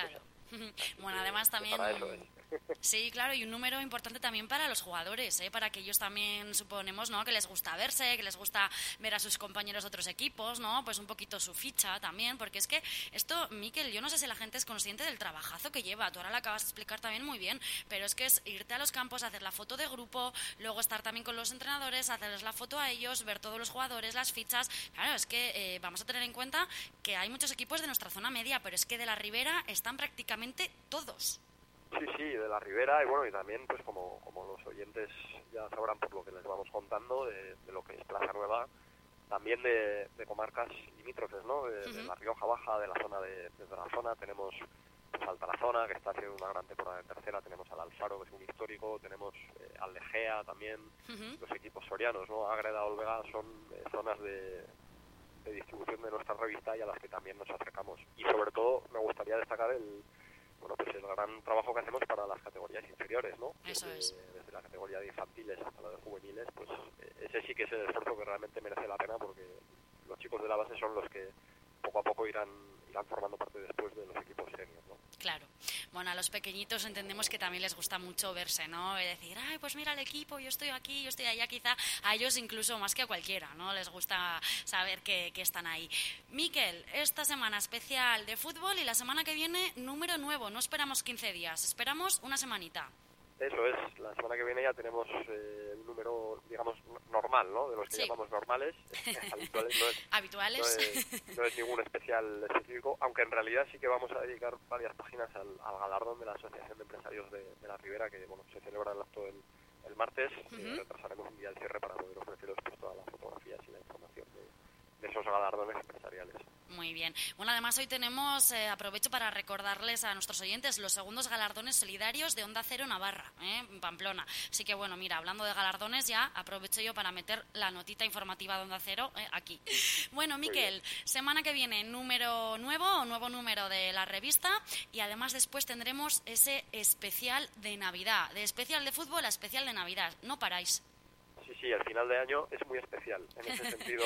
Bueno, además también... Para eso es. Sí, claro, y un número importante también para los jugadores, ¿eh? Para que ellos también, suponemos, ¿no? Que les gusta verse, que les gusta ver a sus compañeros de otros equipos, ¿no? Pues un poquito su ficha también, porque es que esto, Miquel, yo no sé si la gente es consciente del trabajazo que lleva, tú ahora lo acabas de explicar también muy bien, pero es que es irte a los campos, hacer la foto de grupo, luego estar también con los entrenadores, hacerles la foto a ellos, ver todos los jugadores, las fichas. Claro, es que eh, vamos a tener en cuenta que hay muchos equipos de nuestra zona media, pero es que de la Ribera están prácticamente todos. Sí, sí, de la Ribera, y bueno, y también, pues como, como los oyentes ya sabrán por lo que les vamos contando, de, de lo que es Plaza Nueva, también de, de comarcas limítrofes, ¿no? De, uh-huh. de la Rioja Baja, de la zona de, desde la zona tenemos pues, al Tarazona, que está haciendo una gran temporada en tercera, tenemos al Alfaro, que es un histórico, tenemos eh, al Legea también, uh-huh. los equipos sorianos, ¿no? Ágreda, Olvega son eh, zonas de, de distribución de nuestra revista y a las que también nos acercamos. Y sobre todo me gustaría destacar el bueno pues el gran trabajo que hacemos para las categorías inferiores, ¿no? Eso desde, es. desde la categoría de infantiles hasta la de juveniles, pues ese sí que es el esfuerzo que realmente merece la pena, porque los chicos de la base son los que poco a poco irán irán formando parte después de los equipos senior, ¿no? Claro. Bueno, a los pequeñitos entendemos que también les gusta mucho verse, ¿no? Y decir, ay, pues mira el equipo, yo estoy aquí, yo estoy allá, quizá a ellos incluso más que a cualquiera, ¿no? Les gusta saber que, que están ahí. Miquel, esta semana especial de fútbol y la semana que viene número nuevo, no esperamos quince días, esperamos una semanita. Eso es, la semana que viene ya tenemos eh, el número, digamos, normal, ¿no? De los que sí. llamamos normales, habituales, no es, ¿Habituales? No es, no es ningún especial específico, aunque en realidad sí que vamos a dedicar varias páginas al, al galardón de la Asociación de Empresarios de, de la Ribera, que bueno se celebra el acto el, el martes, uh-huh. eh, retrasaremos un día el cierre para poder ofreceros pues, todas las fotografías y la información de, de esos galardones empresariales. Muy bien. Bueno, además hoy tenemos, eh, aprovecho para recordarles a nuestros oyentes, los segundos galardones solidarios de Onda Cero Navarra, ¿eh? en Pamplona. Así que bueno, mira, hablando de galardones ya, aprovecho yo para meter la notita informativa de Onda Cero eh, aquí. Bueno, Miquel, semana que viene número nuevo, nuevo número de la revista, y además después tendremos ese especial de Navidad, de especial de fútbol a especial de Navidad. No paráis. Sí, sí, el final de año es muy especial en ese sentido,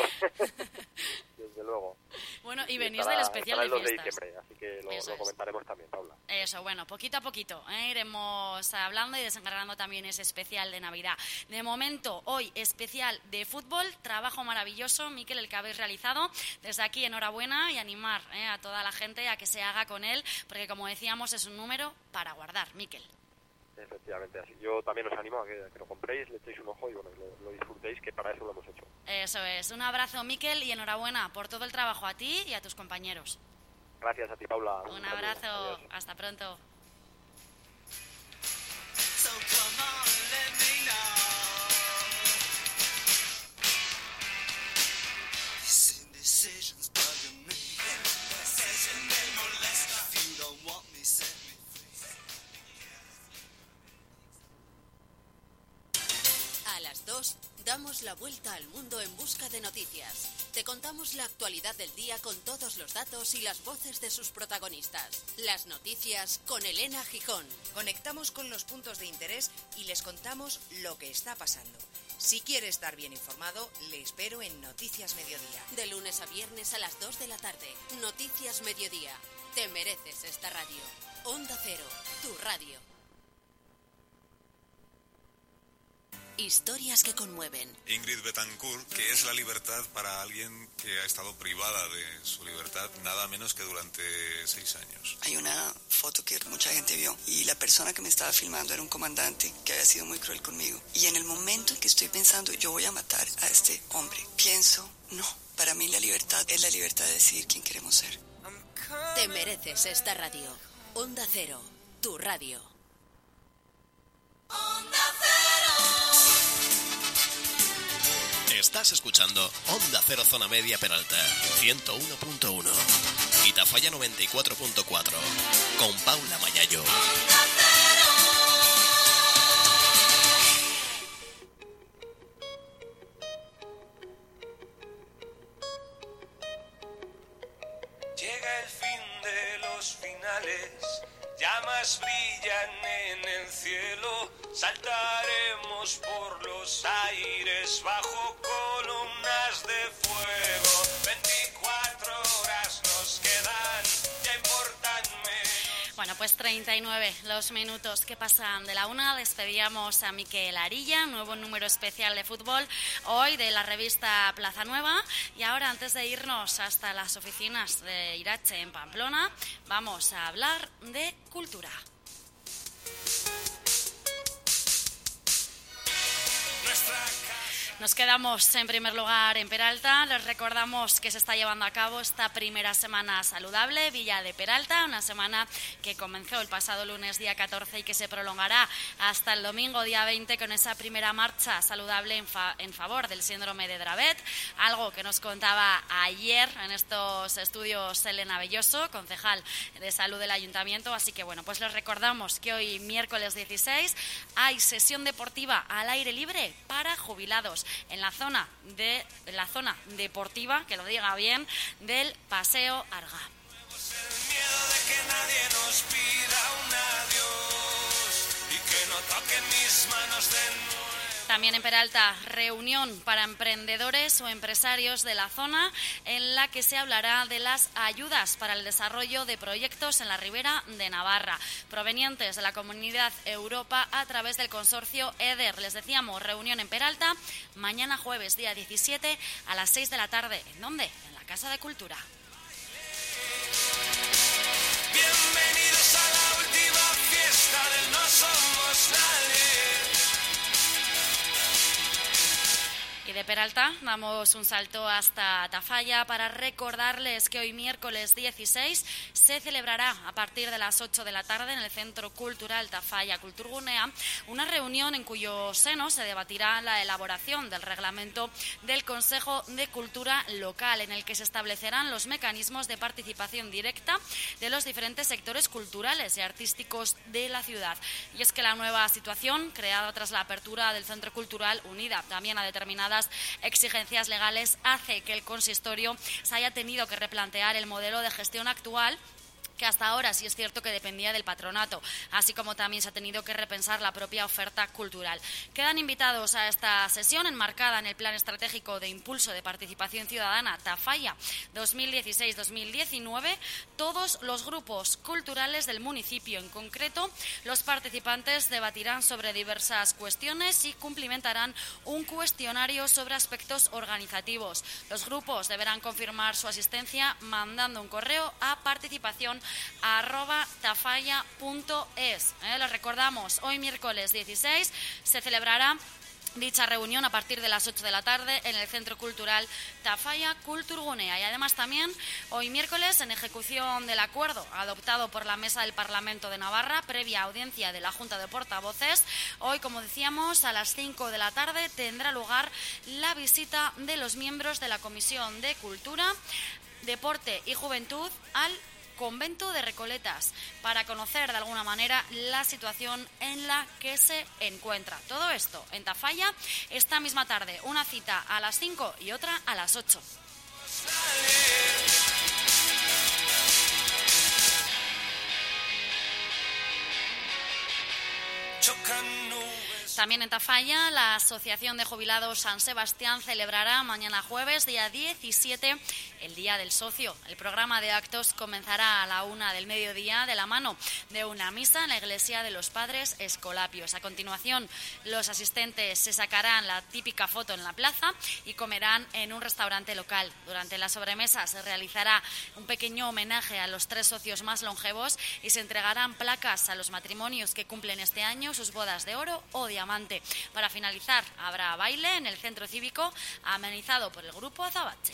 desde luego. Bueno, y venís del especial de fiestas. de diciembre, así que lo, lo comentaremos también, Paula. Eso, bueno, poquito a poquito ¿eh? iremos hablando y desencargando también ese especial de Navidad. De momento, hoy, especial de fútbol, trabajo maravilloso, Miquel, el que habéis realizado. Desde aquí, enhorabuena y animar ¿eh? a toda la gente a que se haga con él, porque como decíamos, es un número para guardar, Miquel. Efectivamente, así. Yo también os animo a que, a que lo compréis, le echéis un ojo y bueno, lo, lo disfrutéis, que para eso lo hemos hecho. Eso es. Un abrazo, Miquel, y enhorabuena por todo el trabajo a ti y a tus compañeros. Gracias a ti, Paula. Un, un abrazo. Adiós. Hasta pronto. So come on, let me know. This indecision's bugging me. Indecision me molesta. If you don't want me, set me. A las dos, damos la vuelta al mundo en busca de noticias. Te contamos la actualidad del día con todos los datos y las voces de sus protagonistas. Las noticias con Elena Gijón. Conectamos con los puntos de interés y les contamos lo que está pasando. Si quiere estar bien informado, le espero en Noticias Mediodía. De lunes a viernes a las dos de la tarde. Noticias Mediodía. Te mereces esta radio. Onda Cero, tu radio. Historias que conmueven. Ingrid Betancourt, que es la libertad para alguien que ha estado privada de su libertad nada menos que durante seis años. Hay una foto que mucha gente vio y la persona que me estaba filmando era un comandante que había sido muy cruel conmigo. Y en el momento en que estoy pensando, yo voy a matar a este hombre, pienso, no, para mí la libertad es la libertad de decidir quién queremos ser. Te mereces esta radio. Onda Cero, tu radio. Onda Cero. Estás escuchando Onda Cero Zona Media Peralta, ciento uno punto uno. Y Tafalla noventa y cuatro punto cuatro. Con Paula Mayayo. Onda Cero. Llega el fin de los finales, llamas brillan en el cielo, saltaremos por los aires bajo columnas de fuego. veinticuatro horas nos quedan, ya importan menos. Bueno, pues treinta y nueve los minutos que pasan de la una. Despedíamos a Miquel Arilla, nuevo número especial de fútbol, hoy de la revista Plaza Nueva. Y ahora, antes de irnos hasta las oficinas de Irache en Pamplona, vamos a hablar de cultura. Nos quedamos en primer lugar en Peralta. Les recordamos que se está llevando a cabo esta primera semana saludable, Villa de Peralta, una semana que comenzó el pasado lunes día catorce y que se prolongará hasta el domingo día veinte con esa primera marcha saludable en, fa- en favor del síndrome de Dravet, algo que nos contaba ayer en estos estudios Elena Belloso, concejal de salud del ayuntamiento. Así que bueno, pues les recordamos que hoy miércoles dieciséis hay sesión deportiva al aire libre para jubilados en la zona de en la zona deportiva, que lo diga bien, del Paseo Arga. El miedo de que nadie nos pida un adiós y que no toquen mis manos de nuevo. También en Peralta, reunión para emprendedores o empresarios de la zona en la que se hablará de las ayudas para el desarrollo de proyectos en la Ribera de Navarra, provenientes de la Comunidad Europa a través del consorcio E D E R. Les decíamos, reunión en Peralta, mañana jueves, día diecisiete, a las seis de la tarde. ¿En dónde? En la Casa de Cultura. Bienvenidos a la última fiesta del No Somos Nadie. Y de Peralta damos un salto hasta Tafalla para recordarles que hoy miércoles dieciséis se celebrará a partir de las ocho de la tarde en el Centro Cultural Tafalla Kulturgunea una reunión en cuyo seno se debatirá la elaboración del reglamento del Consejo de Cultura Local, en el que se establecerán los mecanismos de participación directa de los diferentes sectores culturales y artísticos de la ciudad. Y es que la nueva situación, creada tras la apertura del Centro Cultural, unida también a determinadas exigencias legales, hace que el consistorio se haya tenido que replantear el modelo de gestión actual, que hasta ahora sí es cierto que dependía del patronato, así como también se ha tenido que repensar la propia oferta cultural. Quedan invitados a esta sesión enmarcada en el Plan Estratégico de Impulso de Participación Ciudadana Tafalla dos mil dieciséis dos mil diecinueve todos los grupos culturales del municipio. En concreto, los participantes debatirán sobre diversas cuestiones y cumplimentarán un cuestionario sobre aspectos organizativos. Los grupos deberán confirmar su asistencia mandando un correo a participación arroba tafalla punto es. ¿Eh? Les recordamos, hoy miércoles dieciséis se celebrará dicha reunión a partir de las ocho de la tarde en el Centro Cultural Tafalla Kulturgunea. Y además también hoy miércoles, en ejecución del acuerdo adoptado por la Mesa del Parlamento de Navarra, previa audiencia de la Junta de Portavoces, hoy, como decíamos, a las cinco de la tarde tendrá lugar la visita de los miembros de la Comisión de Cultura, Deporte y Juventud al Convento de Recoletas, para conocer de alguna manera la situación en la que se encuentra. Todo esto en Tafalla esta misma tarde, una cita a las cinco y otra a las ocho. También en Tafalla, la Asociación de Jubilados San Sebastián celebrará mañana jueves, día diecisiete, el Día del Socio. El programa de actos comenzará a la una del mediodía de la mano de una misa en la iglesia de los Padres Escolapios. A continuación, los asistentes se sacarán la típica foto en la plaza y comerán en un restaurante local. Durante la sobremesa se realizará un pequeño homenaje a los tres socios más longevos y se entregarán placas a los matrimonios que cumplen este año sus bodas de oro o diamante. Para finalizar, habrá baile en el centro cívico amenizado por el grupo Azabache.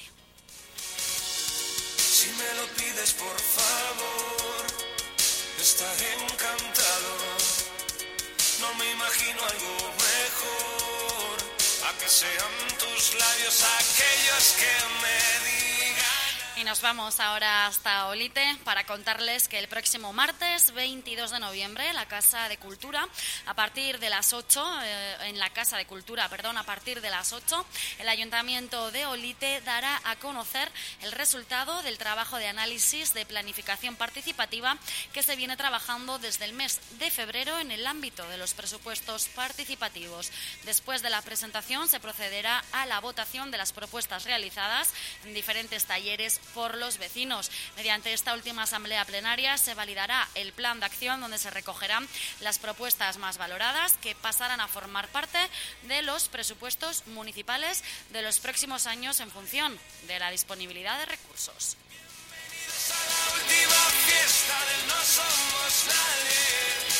Si me lo pides, por favor, estaré encantado. No me imagino algo mejor, a que sean tus labios aquellos que me digan. Y nos vamos ahora hasta Olite para contarles que el próximo martes veintidós de noviembre la Casa de Cultura, a partir de las ocho, eh, en la Casa de Cultura, perdón, a partir de las ocho, el Ayuntamiento de Olite dará a conocer el resultado del trabajo de análisis de planificación participativa que se viene trabajando desde el mes de febrero en el ámbito de los presupuestos participativos. Después de la presentación se procederá a la votación de las propuestas realizadas en diferentes talleres por los vecinos. Mediante esta última asamblea plenaria se validará el plan de acción donde se recogerán las propuestas más valoradas que pasarán a formar parte de los presupuestos municipales de los próximos años en función de la disponibilidad de recursos. Bienvenidos a la última fiesta del No Somos Nadie.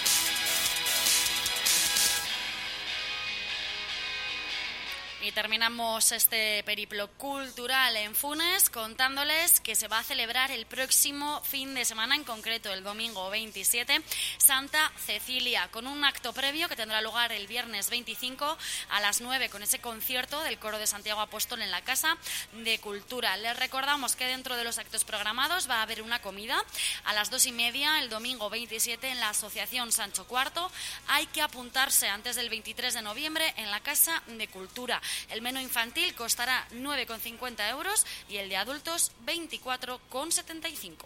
Y terminamos este periplo cultural en Funes contándoles que se va a celebrar el próximo fin de semana, en concreto el domingo veintisiete, Santa Cecilia, con un acto previo que tendrá lugar el viernes veinticinco a las nueve con ese concierto del Coro de Santiago Apóstol en la Casa de Cultura. Les recordamos que dentro de los actos programados va a haber una comida a las dos y media el domingo veintisiete en la Asociación Sancho cuarto. Hay que apuntarse antes del veintitrés de noviembre en la Casa de Cultura. El menú infantil costará nueve con cincuenta euros y el de adultos veinticuatro con setenta y cinco.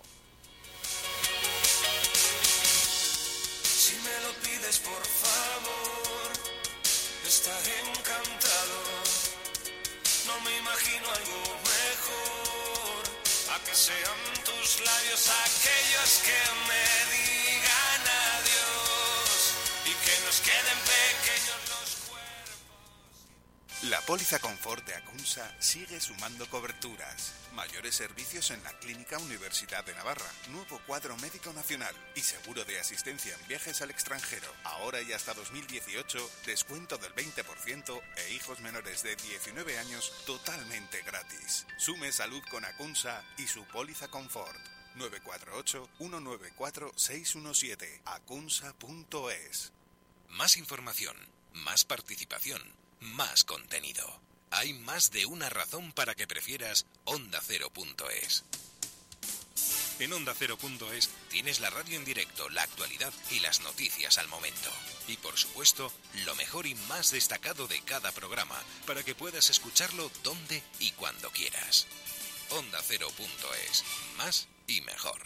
Si me lo pides, por favor, estaré encantado. No me imagino algo mejor, a que sean tus labios aquellos que me digan adiós y que nos queden pequeños los cuerpos. La póliza confort de Acunsa sigue sumando coberturas. Mayores servicios en la Clínica Universidad de Navarra, nuevo cuadro médico nacional y seguro de asistencia en viajes al extranjero. Ahora y hasta dos mil dieciocho, descuento del veinte por ciento e hijos menores de diecinueve años totalmente gratis. Sume salud con Acunsa y su póliza confort. nueve cuatro ocho, uno nueve cuatro, seis uno siete, acunsa punto es. Más información, más participación, más contenido. Hay más de una razón para que prefieras onda cero punto es. En onda cero punto es tienes la radio en directo, la actualidad y las noticias al momento. Y por supuesto, lo mejor y más destacado de cada programa, para que puedas escucharlo donde y cuando quieras. onda cero punto es. Más y mejor.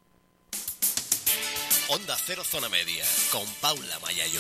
Onda Cero Zona Media, con Paula Mayayo.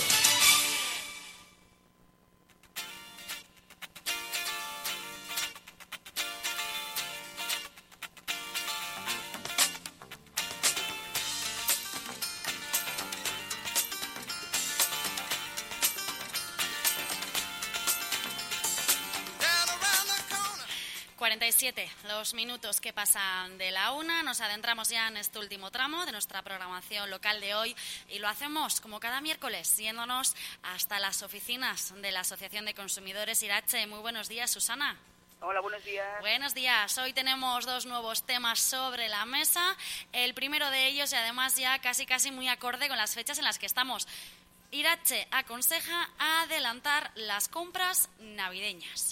cuarenta y siete los minutos que pasan de la una. Nos adentramos ya en este último tramo de nuestra programación local de hoy y lo hacemos como cada miércoles, yéndonos hasta las oficinas de la Asociación de Consumidores Irache. Muy buenos días, Susana. Hola, buenos días. Buenos días. Hoy tenemos dos nuevos temas sobre la mesa. El primero de ellos, y además ya casi casi muy acorde con las fechas en las que estamos. Irache aconseja adelantar las compras navideñas.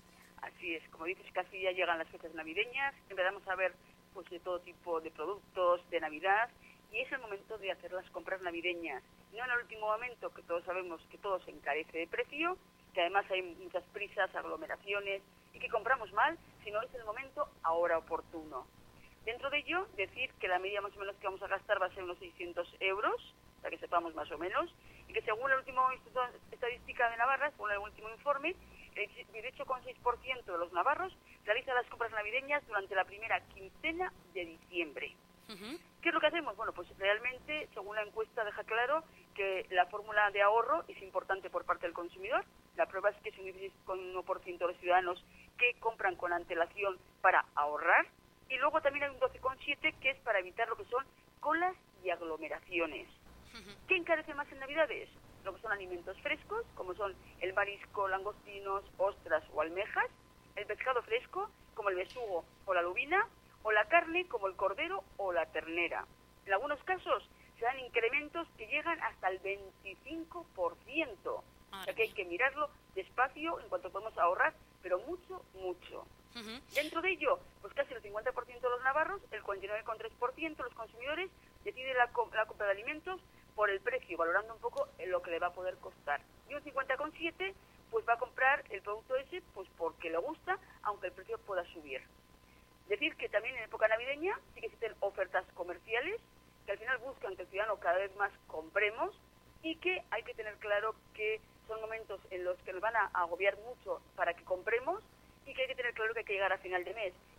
Así es, como dices, casi ya llegan las fechas navideñas, empezamos a ver pues de todo tipo de productos de Navidad y es el momento de hacer las compras navideñas. No en el último momento, que todos sabemos que todo se encarece de precio, que además hay muchas prisas, aglomeraciones y que compramos mal, sino es el momento ahora oportuno. Dentro de ello, decir que la media más o menos que vamos a gastar va a ser unos seiscientos euros, para que sepamos más o menos, y que según el último Instituto Estadística de Navarra, según el último informe, el dieciocho coma seis por ciento de los navarros realiza las compras navideñas durante la primera quincena de diciembre. Uh-huh. ¿Qué es lo que hacemos? Bueno, pues realmente, según la encuesta, deja claro que la fórmula de ahorro es importante por parte del consumidor. La prueba es que es un dieciséis coma uno por ciento de los ciudadanos que compran con antelación para ahorrar. Y luego también hay un doce coma siete por ciento que es para evitar lo que son colas y aglomeraciones. Uh-huh. ¿Qué encarece más en Navidades? Lo que son alimentos frescos, como son el marisco, langostinos, ostras o almejas, el pescado fresco, como el besugo o la lubina, o la carne, como el cordero o la ternera. En algunos casos se dan incrementos que llegan hasta el veinticinco por ciento. O sea que hay que mirarlo despacio en cuanto podemos ahorrar, pero mucho, mucho. Uh-huh. Dentro de ello, pues casi el cincuenta por ciento de los navarros, el cuarenta y nueve coma tres por ciento de los consumidores deciden la, co- la compra de alimentos por el precio, valorando un poco lo que le va a poder costar. Y un cincuenta coma siete por ciento pues va a comprar el producto ese pues porque le gusta, aunque el precio pueda subir. Decir que también en época navideña sí que existen ofertas comerciales que al final buscan que el ciudadano cada vez más compremos y que hay que tener claro que son momentos en los que nos van a agobiar mucho para que compremos y que hay que tener claro que hay que llegar a final de mes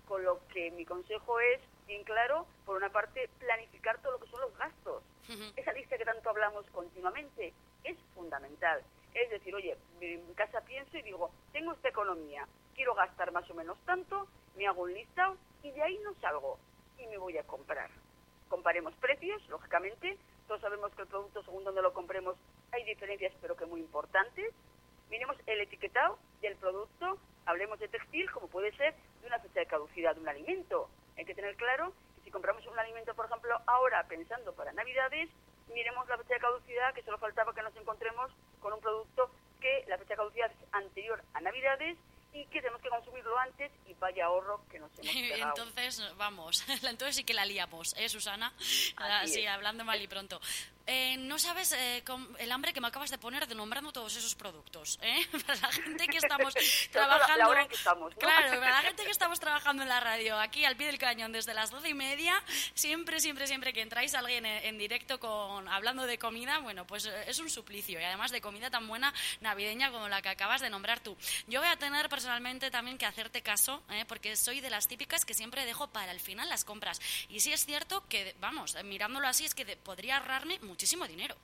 con lo que mi consejo es, bien claro, por una parte, planificar todo lo que son los gastos. Uh-huh. Esa lista que tanto hablamos continuamente es fundamental. Es decir, oye, en casa pienso y digo, tengo esta economía, quiero gastar más o menos tanto, me hago un listado y de ahí no salgo y me voy a comprar. Comparemos precios, lógicamente, todos sabemos que el producto, según donde lo compremos, hay diferencias, pero que muy importantes. Miremos el etiquetado del producto, hablemos de textil, como puede ser de una fecha de caducidad de un alimento. Hay que tener claro que si compramos un alimento, por ejemplo, ahora pensando para Navidades, miremos la fecha de caducidad, que solo faltaba que nos encontremos con un producto que la fecha de caducidad es anterior a Navidades y que tenemos que consumirlo antes y vaya ahorro que nos hemos pegado. Entonces, vamos, entonces sí que la liamos, ¿eh, Susana? Así, hablando mal y pronto. Eh, no sabes eh, el hambre que me acabas de poner de nombrando todos esos productos, ¿eh? Para la gente que estamos trabajando... La hora en que estamos, ¿no? Claro, para la gente que estamos trabajando en la radio, aquí al pie del cañón, desde las doce y media, siempre, siempre, siempre que entráis alguien en, en directo con hablando de comida, bueno, pues es un suplicio. Y además de comida tan buena, navideña, como la que acabas de nombrar tú. Yo voy a tener personalmente también que hacerte caso, ¿eh? Porque soy de las típicas que siempre dejo para el final las compras. Y sí es cierto que, vamos, mirándolo así, es que de, podría ahorrarme muchísimo dinero.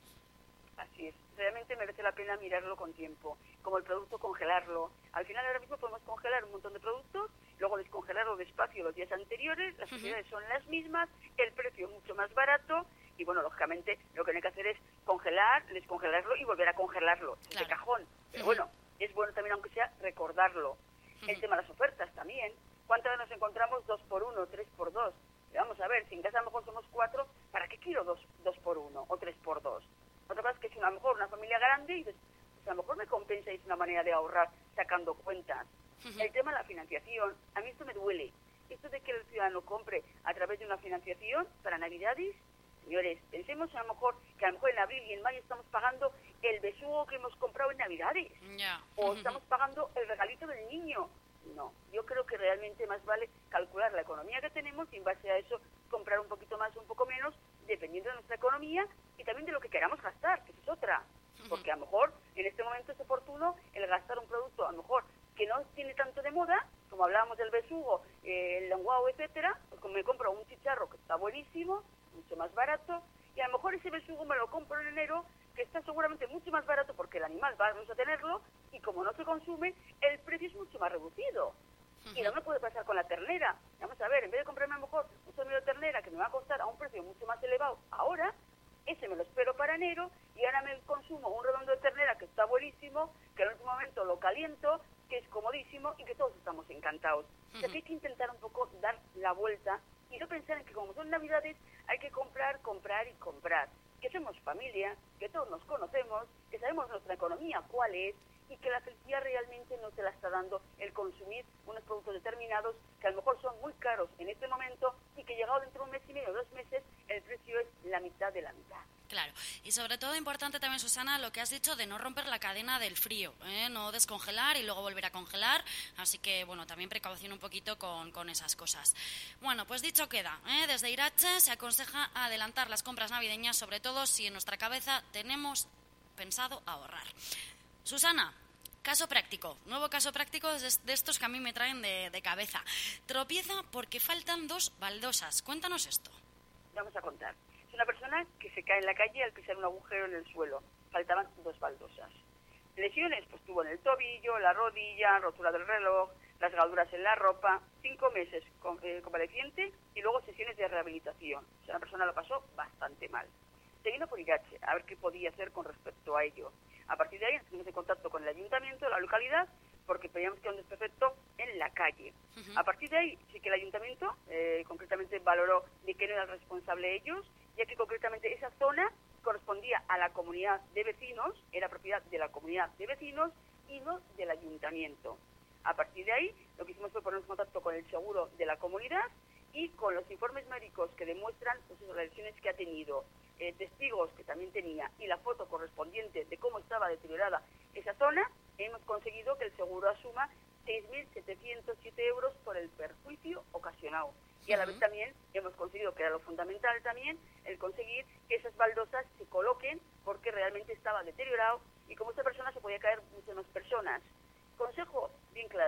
Así es, realmente merece la pena mirarlo con tiempo, como el producto congelarlo. Al final ahora mismo podemos congelar un montón de productos, luego descongelarlo despacio los días anteriores, las propiedades uh-huh. son las mismas, el precio es mucho más barato y bueno, lógicamente lo que hay que hacer es congelar, descongelarlo y volver a congelarlo, claro. de cajón. Pero uh-huh. bueno, es bueno también aunque sea recordarlo. Uh-huh. El tema de las ofertas también. ¿Cuántas veces nos encontramos dos por uno, tres por dos? Vamos a ver, si en casa a lo mejor somos cuatro, ¿para qué quiero dos, dos por uno o tres por dos? Otra cosa es que es a lo mejor una familia grande y pues, a lo mejor me compensa y es una manera de ahorrar sacando cuentas. Uh-huh. El tema de la financiación, a mí esto me duele. Esto de que el ciudadano compre a través de una financiación para Navidades, señores, pensemos a lo mejor que a lo mejor en abril y en mayo estamos pagando el besugo que hemos comprado en Navidades. Yeah. O Uh-huh. estamos pagando el regalito del niño. No, yo creo que realmente más vale calcular la economía que tenemos y en base a eso comprar un poquito más o un poco menos, dependiendo de nuestra economía y también de lo que queramos gastar, que eso es otra. Porque a lo mejor en este momento es oportuno el gastar un producto, a lo mejor que no tiene tanto de moda, como hablábamos del besugo, eh, el lenguado, etcétera, pues me compro un chicharro que está buenísimo, mucho más barato, y a lo mejor ese besugo me lo compro en enero, que está seguramente mucho más barato porque el animal vamos a tenerlo y como no se consume, el precio es mucho más reducido. Uh-huh. Y no me puede pasar con la ternera. Vamos a ver, en vez de comprarme a lo mejor un sombrero de ternera que me va a costar a un precio mucho más elevado ahora, ese me lo espero para enero y ahora me consumo un redondo de ternera que está buenísimo, que en el último momento lo caliento, que es comodísimo y que todos estamos encantados. Uh-huh. O sea que hay que intentar un poco dar la vuelta y no pensar en que como son Navidades hay que comprar, comprar y comprar. Que somos familia, que todos nos conocemos, que sabemos nuestra economía cuál es y que la felicidad realmente no te la está dando el consumir unos productos determinados que a lo mejor son muy caros en este momento y que llegado dentro de un mes y medio o dos meses el precio es la mitad de la mitad. Claro, y sobre todo importante también, Susana, lo que has dicho de no romper la cadena del frío, ¿eh? No descongelar y luego volver a congelar, así que, bueno, también precaución un poquito con, con esas cosas. Bueno, pues dicho queda, ¿eh? Desde Irache se aconseja adelantar las compras navideñas, sobre todo si en nuestra cabeza tenemos pensado ahorrar. Susana, caso práctico, nuevo caso práctico de estos que a mí me traen de, de cabeza. Tropieza porque faltan dos baldosas, cuéntanos esto. Vamos a contar. Es una persona que se cae en la calle al pisar un agujero en el suelo. Faltaban dos baldosas. Lesiones, pues tuvo en el tobillo, la rodilla, rotura del reloj, rasgaduras en la ropa, cinco meses con, eh, convaleciente y luego sesiones de rehabilitación. O sea, la persona lo pasó bastante mal. Se vino por Irache a ver qué podía hacer con respecto a ello. A partir de ahí nos pusimos en contacto con el ayuntamiento de la localidad porque veíamos que era un desperfecto en la calle. Uh-huh. A partir de ahí sí que el ayuntamiento eh, concretamente valoró de que no era el responsable ellos, ya que concretamente esa zona correspondía a la comunidad de vecinos, era propiedad de la comunidad de vecinos y no del ayuntamiento. A partir de ahí lo que hicimos fue ponernos en contacto con el seguro de la comunidad y con los informes médicos que demuestran pues, las lesiones que ha tenido, eh, testigos que también tenía y la foto correspondiente de cómo estaba deteriorada esa zona, hemos conseguido que el seguro asuma seis mil setecientos siete euros por el perjuicio ocasionado. Y a la vez también hemos conseguido, que era lo fundamental también, el conseguir que esas baldosas se coloquen porque realmente estaba deteriorado y como esta persona se podía caer muchas más personas. Consejo bien claro, si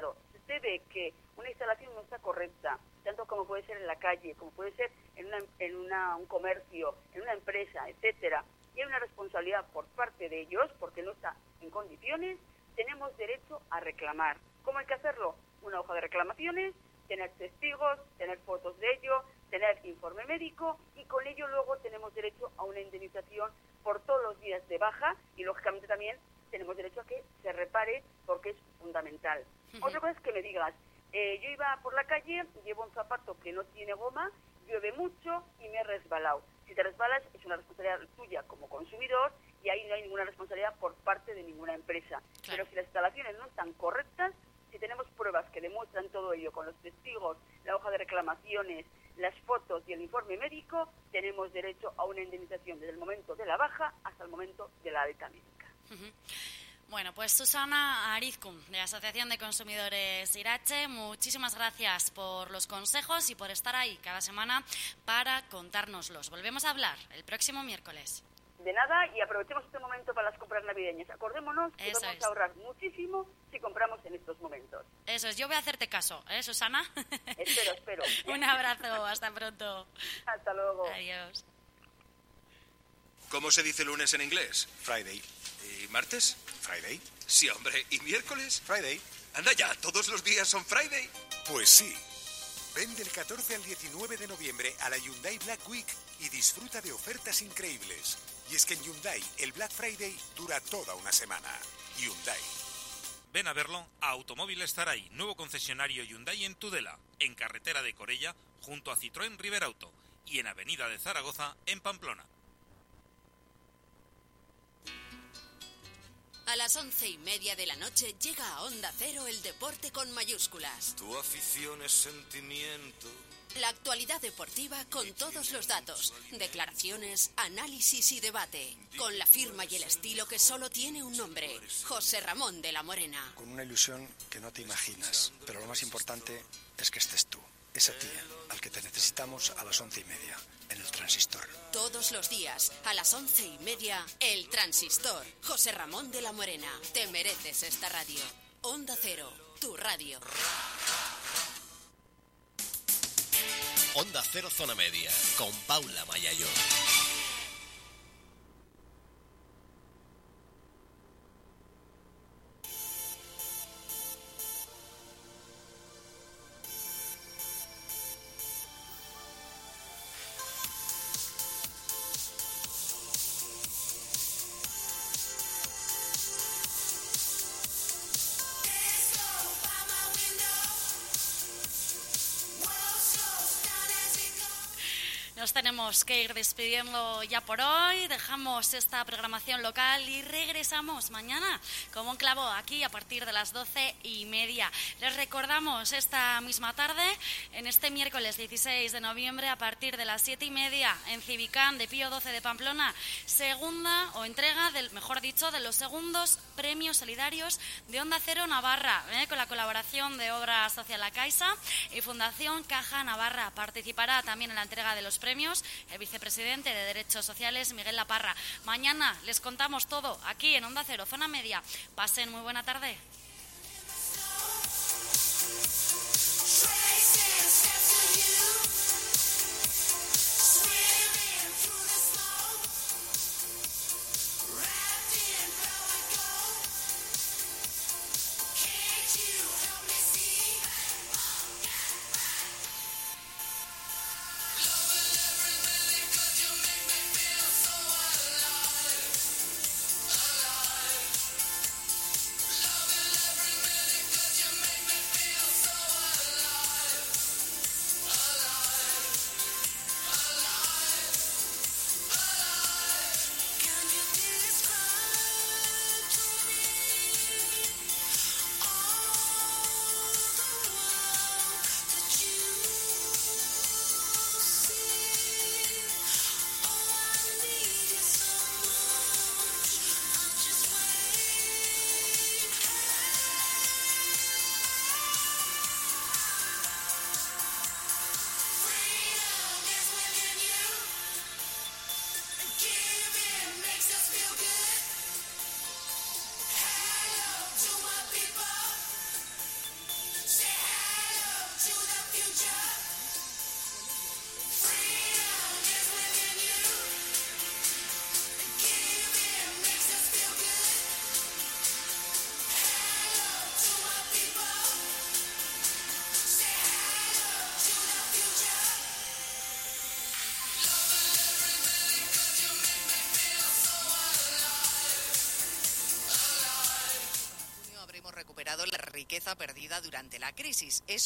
usted ve que una instalación no está correcta, tanto como puede ser en la calle, como puede ser en, una, en una, un comercio, en una empresa, etcétera, y hay una responsabilidad por parte de ellos, porque no está en condiciones, tenemos derecho a reclamar. ¿Cómo hay que hacerlo? Una hoja de reclamaciones, tener testigos, tener fotos de ello, tener informe médico, y con ello luego tenemos derecho a una indemnización por todos los días de baja, y lógicamente también tenemos derecho a que se repare, porque es fundamental. Uh-huh. Otra cosa es que me digas, eh, yo iba por la calle, llevo un zapato que no tiene goma, llueve mucho y me he resbalado. Si te resbalas es una responsabilidad tuya como consumidor, y ahí no hay ninguna responsabilidad por parte de ninguna empresa. Claro. Pero si las instalaciones no están correctas, si tenemos pruebas que demuestran todo ello con los testigos, la hoja de reclamaciones, las fotos y el informe médico, tenemos derecho a una indemnización desde el momento de la baja hasta el momento de la alta médica. Uh-huh. Bueno, pues Susana Arizcum, de Asociación de Consumidores Irache, muchísimas gracias por los consejos y por estar ahí cada semana para contárnoslos. Volvemos a hablar el próximo miércoles. De nada, y aprovechemos este momento para las compras navideñas. Acordémonos que Eso vamos es. a ahorrar muchísimo si compramos en estos momentos. Eso es, yo voy a hacerte caso, ¿eh, Susana? Espero, espero. Un abrazo, hasta pronto. Hasta luego. Adiós. ¿Cómo se dice lunes en inglés? Friday. ¿Y martes? Friday. Sí, hombre. ¿Y miércoles? Friday. Anda ya, ¿todos los días son Friday? Pues sí. Ven del catorce al diecinueve de noviembre a la Hyundai Black Week y disfruta de ofertas increíbles. Y es que en Hyundai el Black Friday dura toda una semana. Hyundai. Ven a verlo a Automóviles Zaray, nuevo concesionario Hyundai en Tudela, en carretera de Corella, junto a Citroën River Auto, y en Avenida de Zaragoza, en Pamplona. A las once y media de la noche llega a Onda Cero el deporte con mayúsculas. Tu afición es sentimiento. La actualidad deportiva con todos los datos, declaraciones, análisis y debate. Con la firma y el estilo que solo tiene un nombre, José Ramón de la Morena. Con una ilusión que no te imaginas, pero lo más importante es que estés tú. Es a ti al que te necesitamos a las once y media, en el Transistor. Todos los días, a las once y media, el Transistor. José Ramón de la Morena. Te mereces esta radio. Onda Cero, tu radio. Onda Cero Zona Media, con Paula Mayayo. Nos tenemos que ir despidiendo ya por hoy, dejamos esta programación local y regresamos mañana como un clavo aquí a partir de las doce y media. Les recordamos esta misma tarde, en este miércoles dieciséis de noviembre, a partir de las siete y media, en Civicán de Pío doce de Pamplona, segunda o entrega, del, mejor dicho, de los segundos premios solidarios de Onda Cero Navarra, ¿eh? con la colaboración de Obra Social La Caixa y Fundación Caja Navarra. Participará también en la entrega de los premios el vicepresidente de Derechos Sociales, Miguel Laparra. Mañana les contamos todo aquí en Onda Cero, Zona Media. Pasen muy buena tarde. recuperado la riqueza perdida durante la crisis. Es